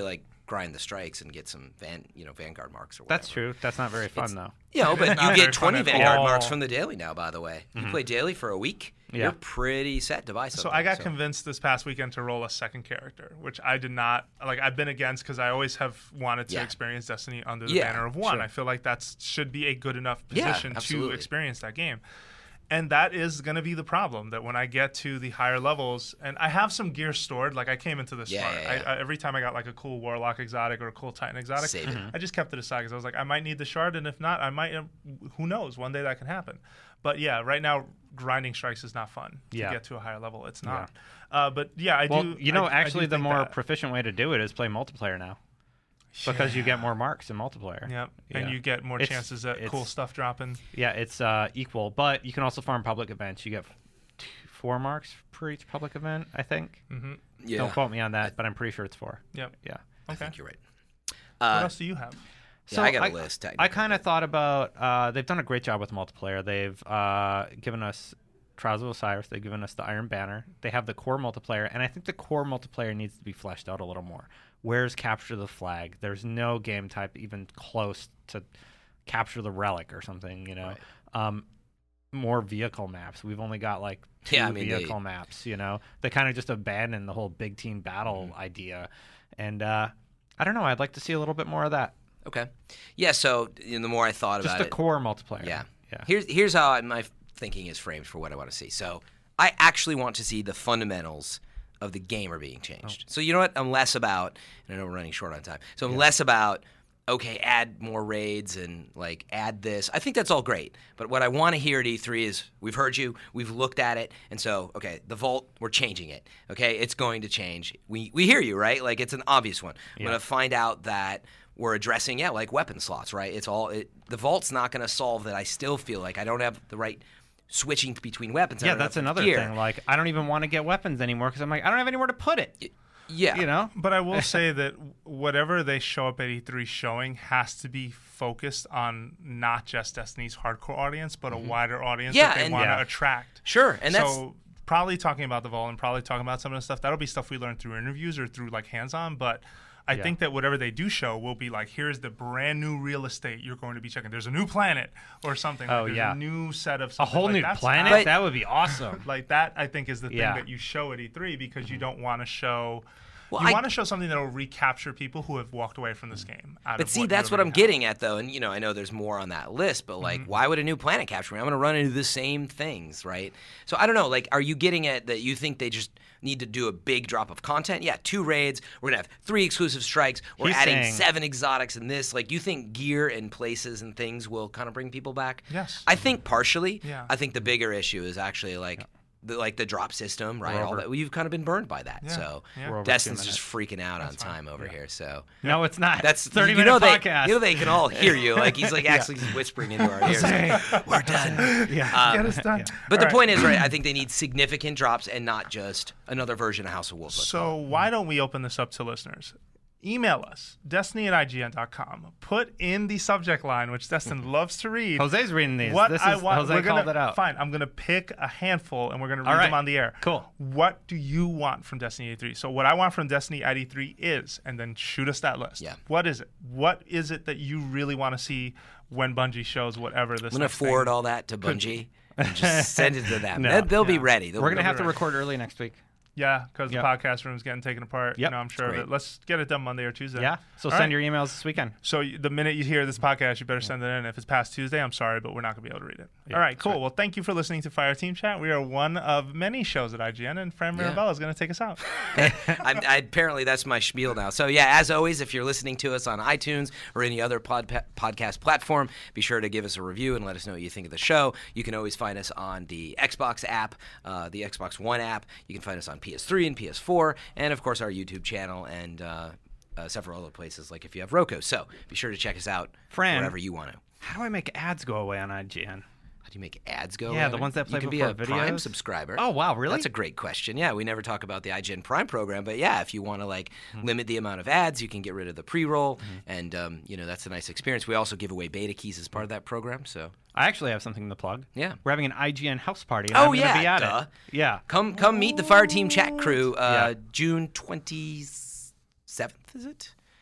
Speaker 4: grind the strikes and get some van, you know, Vanguard marks or whatever.
Speaker 5: That's true. That's not very fun,
Speaker 4: It's-
Speaker 5: though.
Speaker 4: You know, but you
Speaker 3: Not
Speaker 4: get
Speaker 3: very fun
Speaker 4: twenty
Speaker 3: at
Speaker 4: Vanguard
Speaker 3: all.
Speaker 4: marks from the daily now, by the way. You play daily for a week,
Speaker 5: Yeah.
Speaker 4: you're pretty set to buy something.
Speaker 3: So I got convinced this past weekend to roll a second character, which I did not like. I've been against because I always have wanted to
Speaker 4: Yeah.
Speaker 3: experience Destiny under the
Speaker 4: Yeah,
Speaker 3: banner of one.
Speaker 4: sure.
Speaker 3: I feel like that should be a good enough
Speaker 4: Yeah,
Speaker 3: position to
Speaker 4: absolutely.
Speaker 3: experience that game. And that is going to be the problem, that when I get to the higher levels, and I have some gear stored, like I came into this
Speaker 4: Yeah,
Speaker 3: smart.
Speaker 4: yeah, yeah.
Speaker 3: I, I, every time I got like a cool Warlock exotic or a cool Titan exotic,
Speaker 4: Save it.
Speaker 3: I just kept it aside because I was like, I might need the shard, and if not, I might, uh, who knows, one day that can happen. But yeah, right now, grinding strikes is not fun to
Speaker 5: Yeah.
Speaker 3: get to a higher level. It's not. Uh, but yeah, I
Speaker 5: Well,
Speaker 3: do.
Speaker 5: you know,
Speaker 3: I- I do
Speaker 5: actually, the
Speaker 3: think
Speaker 5: more
Speaker 3: that.
Speaker 5: proficient way to do it is play multiplayer now, because you get more marks in multiplayer.
Speaker 3: Yep.
Speaker 5: Yeah.
Speaker 3: And you get more
Speaker 5: It's-
Speaker 3: chances at
Speaker 5: it's-
Speaker 3: cool stuff dropping.
Speaker 5: Yeah, it's uh, equal, but you can also farm public events. You get t- four marks per each public event, I think.
Speaker 3: Mm-hmm.
Speaker 4: Yeah.
Speaker 5: Don't quote me on that, but I'm pretty sure it's four.
Speaker 3: Yep.
Speaker 5: Yeah.
Speaker 4: I
Speaker 3: Okay.
Speaker 4: think you're right.
Speaker 3: What
Speaker 4: Uh,
Speaker 3: else do you have?
Speaker 4: yeah, I got a list.
Speaker 5: I
Speaker 4: technically,
Speaker 5: kind of
Speaker 4: but-
Speaker 5: thought about. Uh, they've done a great job with multiplayer. They've uh, given us Trials of Osiris. They've given us the Iron Banner. They have the core multiplayer, and I think the core multiplayer needs to be fleshed out a little more. Where's Capture the Flag? There's no game type even close to Capture the Relic or something. You know,
Speaker 4: Right.
Speaker 5: um, more vehicle maps. We've only got like two
Speaker 4: Yeah, I mean, they-
Speaker 5: vehicle maps. You know, they kind of just abandoned the whole big team battle
Speaker 4: Mm-hmm.
Speaker 5: idea, and uh, I don't know. I'd like to see a little bit more of that.
Speaker 4: Okay. Yeah. So you know, the more I thought
Speaker 5: Just
Speaker 4: about
Speaker 5: the
Speaker 4: it,
Speaker 5: core multiplayer.
Speaker 4: yeah.
Speaker 5: Yeah.
Speaker 4: Here's here's how I, my thinking is framed for what I want to see. So I actually want to see the fundamentals of the game are being changed. So you know what? I'm less about, and I know we're running short on time. So I'm less about, okay, add more raids and like add this. I think that's all great. But what I want to hear at E three is we've heard you, we've looked at it, and so okay, the vault, we're changing it. Okay, it's going to change. We we hear you, right? Like it's an obvious one. I'm
Speaker 5: Yeah.
Speaker 4: gonna find out that we're addressing, yeah, like weapon slots, right? It's all it, the vault's not going to solve that. I still feel like I don't have the right switching between weapons. I
Speaker 5: Yeah,
Speaker 4: don't
Speaker 5: that's
Speaker 4: have
Speaker 5: another
Speaker 4: gear.
Speaker 5: thing. Like, I don't even want to get weapons anymore because I'm like, I don't have anywhere to put it.
Speaker 4: Yeah,
Speaker 5: You know?
Speaker 3: But I will say that whatever they show up at E three showing has to be focused on not just Destiny's hardcore audience, but a wider audience
Speaker 4: Yeah,
Speaker 3: that they
Speaker 4: and-
Speaker 3: want to
Speaker 5: Yeah.
Speaker 3: attract.
Speaker 4: Sure, and that's
Speaker 3: so probably talking about the vault and probably talking about some of the stuff that'll be stuff we learn through interviews or through like hands-on. But I
Speaker 5: Yeah.
Speaker 3: think that whatever they do show will be like, here's the brand new real estate you're going to be checking. There's a new planet or something.
Speaker 5: Oh,
Speaker 3: like, there's
Speaker 5: yeah.
Speaker 3: a new set of
Speaker 5: A
Speaker 3: something.
Speaker 5: whole
Speaker 3: like,
Speaker 5: new
Speaker 3: that's
Speaker 5: planet?
Speaker 3: not-
Speaker 5: That would be awesome.
Speaker 3: like that, I think, is the thing
Speaker 5: Yeah.
Speaker 3: that you show at E three because you don't want to show.
Speaker 4: Well,
Speaker 3: you
Speaker 4: I-
Speaker 3: want to show something that will recapture people who have walked away from this game. Out
Speaker 4: But
Speaker 3: of
Speaker 4: see,
Speaker 3: what you
Speaker 4: that's what
Speaker 3: already
Speaker 4: I'm
Speaker 3: have.
Speaker 4: getting at, though. And, you know, I know there's more on that list, but, like, why would a new planet capture me? I'm going to run into the same things, right? So I don't know. Like, are you getting at that you think they just need to do a big drop of content? Yeah, two raids. We're going to have three exclusive strikes. We're
Speaker 5: He's
Speaker 4: adding
Speaker 5: saying-
Speaker 4: seven exotics and this. Like, you think gear and places and things will kind of bring people back?
Speaker 3: Yes.
Speaker 4: I think partially.
Speaker 3: Yeah.
Speaker 4: I think the bigger issue is actually, like, the, like the drop system, right?
Speaker 5: We're
Speaker 4: All
Speaker 5: over-
Speaker 4: that. Well, you've kind of been burned by that.
Speaker 3: Yeah.
Speaker 4: So
Speaker 3: Yeah.
Speaker 5: We're over
Speaker 4: Destin's
Speaker 5: two
Speaker 4: just
Speaker 5: minutes.
Speaker 4: freaking out on
Speaker 3: That's fine.
Speaker 4: time over here. So
Speaker 5: No, it's not.
Speaker 4: that's
Speaker 5: thirty
Speaker 4: you
Speaker 5: minute
Speaker 4: know they
Speaker 5: podcast.
Speaker 4: you know they can all hear you. Like he's like actually whispering into our ears. Like, we're done.
Speaker 5: yeah.
Speaker 4: Um,
Speaker 3: Get us done.
Speaker 4: But
Speaker 3: All
Speaker 4: the
Speaker 3: right.
Speaker 4: point is, right? I think they need significant drops and not just another version of House of Wolves. let's
Speaker 3: So
Speaker 4: call it.
Speaker 3: why don't we open this up to listeners? Email us, destiny at I G N dot com. Put in the subject line, which Destin loves to read.
Speaker 5: Jose's reading these.
Speaker 3: What
Speaker 5: this
Speaker 3: I
Speaker 5: is,
Speaker 3: want,
Speaker 5: Jose
Speaker 3: we're
Speaker 5: called
Speaker 3: gonna,
Speaker 5: it out.
Speaker 3: Fine, I'm going to pick a handful and we're going to read
Speaker 5: All right.
Speaker 3: them on the air.
Speaker 5: Cool.
Speaker 3: What do you want from Destiny E three? So what I want from Destiny at E three is, and then shoot us that list.
Speaker 4: Yeah.
Speaker 3: What is it? What is it that you really want to see when Bungie shows whatever this
Speaker 4: I'm gonna
Speaker 3: next thing-
Speaker 4: forward all that to Bungie and just send it to them.
Speaker 5: No.
Speaker 4: They- They'll be
Speaker 3: Yeah.
Speaker 4: ready. They'll
Speaker 5: We're
Speaker 4: be
Speaker 5: going to have to
Speaker 3: right.
Speaker 5: record early next week.
Speaker 3: Yeah, because
Speaker 5: Yep.
Speaker 3: the podcast room's getting taken apart.
Speaker 5: Yep.
Speaker 3: You know, I'm sure of
Speaker 4: Great.
Speaker 3: it. Let's get it done Monday or Tuesday.
Speaker 5: Yeah. So
Speaker 3: All
Speaker 5: send
Speaker 3: right.
Speaker 5: your emails this weekend.
Speaker 3: So y- the minute you hear this podcast, you better send it in. If it's past Tuesday, I'm sorry, but we're not going to be able to read it.
Speaker 5: Yeah,
Speaker 3: All right,
Speaker 5: that's
Speaker 3: cool.
Speaker 5: right.
Speaker 3: Well, thank you for listening to Fire Team Chat. We are one of many shows at I G N, and Fran
Speaker 4: Yeah.
Speaker 3: Mirabella is going to take us out.
Speaker 4: I'm, I, apparently, that's my spiel now. So, yeah, as always, if you're listening to us on iTunes or any other pod, podcast platform, be sure to give us a review and let us know what you think of the show. You can always find us on the Xbox app, uh, the Xbox One app. You can find us on P S three and P S four, and, of course, our YouTube channel and uh, uh, several other places, like if you have Roku. So, be sure to check us out
Speaker 5: Fran.
Speaker 4: wherever you want to.
Speaker 5: How do I make ads go away on I G N?
Speaker 4: How do you make ads go?
Speaker 5: Yeah,
Speaker 4: away?
Speaker 5: the ones that play
Speaker 4: You can
Speaker 5: before
Speaker 4: be a Prime
Speaker 5: videos.
Speaker 4: subscriber.
Speaker 5: Oh, wow, really?
Speaker 4: That's a great question. Yeah, we never talk about the I G N Prime program, but yeah, if you want to like
Speaker 5: Hmm.
Speaker 4: limit the amount of ads, you can get rid of the pre-roll,
Speaker 5: Mm-hmm.
Speaker 4: and um, you know that's a nice experience. We also give away beta keys as part of that program. So
Speaker 5: I actually have something to plug.
Speaker 4: Yeah.
Speaker 5: We're having an I G N house party. And
Speaker 4: Oh,
Speaker 5: I'm gonna
Speaker 4: yeah,
Speaker 5: be at
Speaker 4: duh.
Speaker 5: it. Yeah.
Speaker 4: come come meet the Fire Team Chat crew. Uh,
Speaker 5: Yeah.
Speaker 4: June twenty seventh, is it?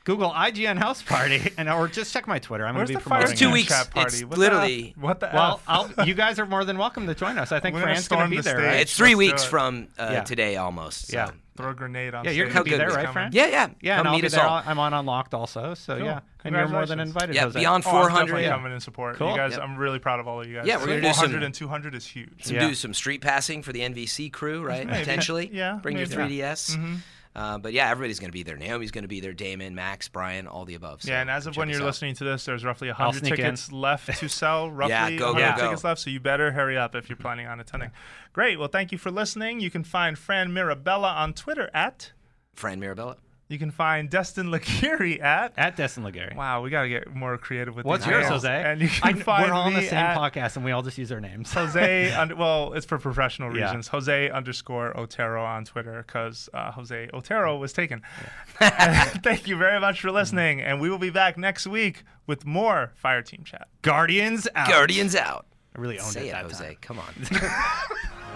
Speaker 5: Google I G N House Party, and or just check my Twitter. I'm going to be
Speaker 3: Where's the
Speaker 5: promoting
Speaker 3: Fire
Speaker 4: It's two
Speaker 3: Team
Speaker 5: it.
Speaker 4: weeks.
Speaker 3: Chat party?
Speaker 4: It's
Speaker 3: What the
Speaker 4: literally.
Speaker 3: F? What the
Speaker 5: Well,
Speaker 3: F?
Speaker 5: I'll, you guys are more than welcome to join us. I think
Speaker 3: We're gonna
Speaker 5: Fran's going to
Speaker 3: storm
Speaker 5: be
Speaker 3: the
Speaker 5: there,
Speaker 3: stage.
Speaker 5: right?
Speaker 4: It's three
Speaker 3: Let's do
Speaker 4: weeks
Speaker 3: it.
Speaker 4: from uh,
Speaker 5: Yeah.
Speaker 4: today almost. So.
Speaker 5: Yeah.
Speaker 3: Throw a grenade on
Speaker 5: Yeah, you're
Speaker 3: stage.
Speaker 5: going to be there,
Speaker 3: It's
Speaker 5: right,
Speaker 3: coming.
Speaker 5: Fran?
Speaker 4: Yeah, yeah.
Speaker 5: Yeah,
Speaker 4: Come
Speaker 5: and I'll
Speaker 4: meet
Speaker 5: be
Speaker 4: us
Speaker 5: there.
Speaker 4: all.
Speaker 5: I'll- I'm on Unlocked also, so
Speaker 3: Cool.
Speaker 5: yeah. And you're more than
Speaker 3: Congratulations.
Speaker 5: invited,
Speaker 4: Yeah,
Speaker 5: Jose.
Speaker 4: beyond
Speaker 3: Oh, I'm
Speaker 4: four hundred.
Speaker 3: definitely
Speaker 4: Yeah.
Speaker 3: coming in support.
Speaker 5: Cool.
Speaker 3: You guys,
Speaker 4: Yep.
Speaker 3: I'm really proud of all of you guys.
Speaker 4: Yeah, we're gonna do
Speaker 3: four
Speaker 4: some-
Speaker 3: hundred and two hundred is huge.
Speaker 4: Some
Speaker 5: Yeah.
Speaker 4: do some street passing for the N V C crew, right?
Speaker 3: Maybe.
Speaker 4: Potentially.
Speaker 3: Yeah,
Speaker 4: Bring your
Speaker 3: maybe.
Speaker 4: three D S.
Speaker 3: Mm-hmm.
Speaker 4: Uh, but yeah, everybody's going to be there. Naomi's going to be there. Damon, Max, Brian, all the above. So
Speaker 3: Yeah, and as of
Speaker 4: check
Speaker 3: when
Speaker 4: us
Speaker 3: you're
Speaker 4: out.
Speaker 3: listening to this, there's roughly one
Speaker 5: I'll
Speaker 3: hundred
Speaker 5: sneak
Speaker 3: tickets left to sell. Roughly
Speaker 4: Yeah, go,
Speaker 3: one hundred
Speaker 5: go, go.
Speaker 3: tickets left, so you better hurry up if you're planning on attending. Great. Well, thank you for listening. You can find Fran Mirabella on Twitter at.
Speaker 4: Fran Mirabella.
Speaker 3: You can find Destin Lakiri at.
Speaker 5: At Destin Legary.
Speaker 3: Wow, we got to get more creative with
Speaker 5: What's
Speaker 3: these
Speaker 5: yours,
Speaker 3: names.
Speaker 5: Jose?
Speaker 3: And you can
Speaker 5: I,
Speaker 3: find
Speaker 5: we're all on the
Speaker 3: me
Speaker 5: same
Speaker 3: at
Speaker 5: podcast, and we all just use our names.
Speaker 3: Jose, under, well, it's for professional
Speaker 5: Yeah.
Speaker 3: reasons. Jose underscore Otero on Twitter because uh, Jose Otero was taken. Thank you very much for listening, and we will be back next week with more Fire Team Chat.
Speaker 5: Guardians out.
Speaker 4: Guardians out.
Speaker 5: I really owned
Speaker 4: Say
Speaker 5: it
Speaker 4: it,
Speaker 5: that
Speaker 4: Jose.
Speaker 5: time.
Speaker 4: Come on.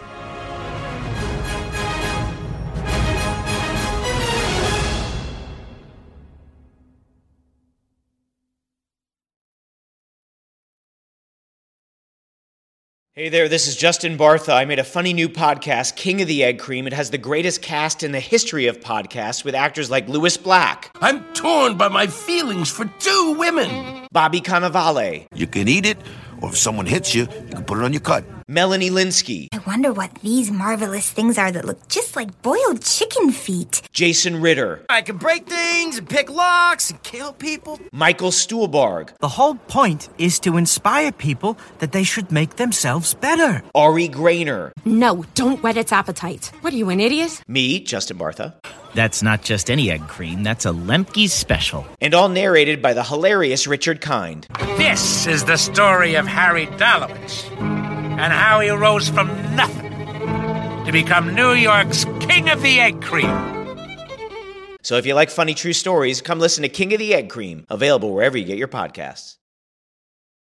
Speaker 6: Hey there, this is Justin Bartha. I made a funny new podcast, King of the Egg Cream. It has the greatest cast in the history of podcasts with actors like Louis Black,
Speaker 7: I'm torn by my feelings for two women.
Speaker 6: Bobby Cannavale,
Speaker 7: You can eat it, or if someone hits you, you can put it on your cut.
Speaker 6: Melanie Linsky,
Speaker 8: I wonder what these marvelous things are that look just like boiled chicken feet.
Speaker 6: Jason Ritter,
Speaker 9: I can break things and pick locks and kill people.
Speaker 6: Michael Stuhlbarg,
Speaker 9: The whole point is to inspire people that they should make themselves better.
Speaker 6: Ari Grainer,
Speaker 10: No, don't whet its appetite. What are you, an idiot?
Speaker 6: me, Justin Bartha,
Speaker 11: That's not just any egg cream, that's a Lemke's special.
Speaker 6: and all narrated by the hilarious Richard Kind.
Speaker 12: This is the story of Harry Dalowitz and how he rose from nothing to become New York's King of the Egg Cream.
Speaker 6: So if you like funny true stories, come listen to King of the Egg Cream, available wherever you get your podcasts.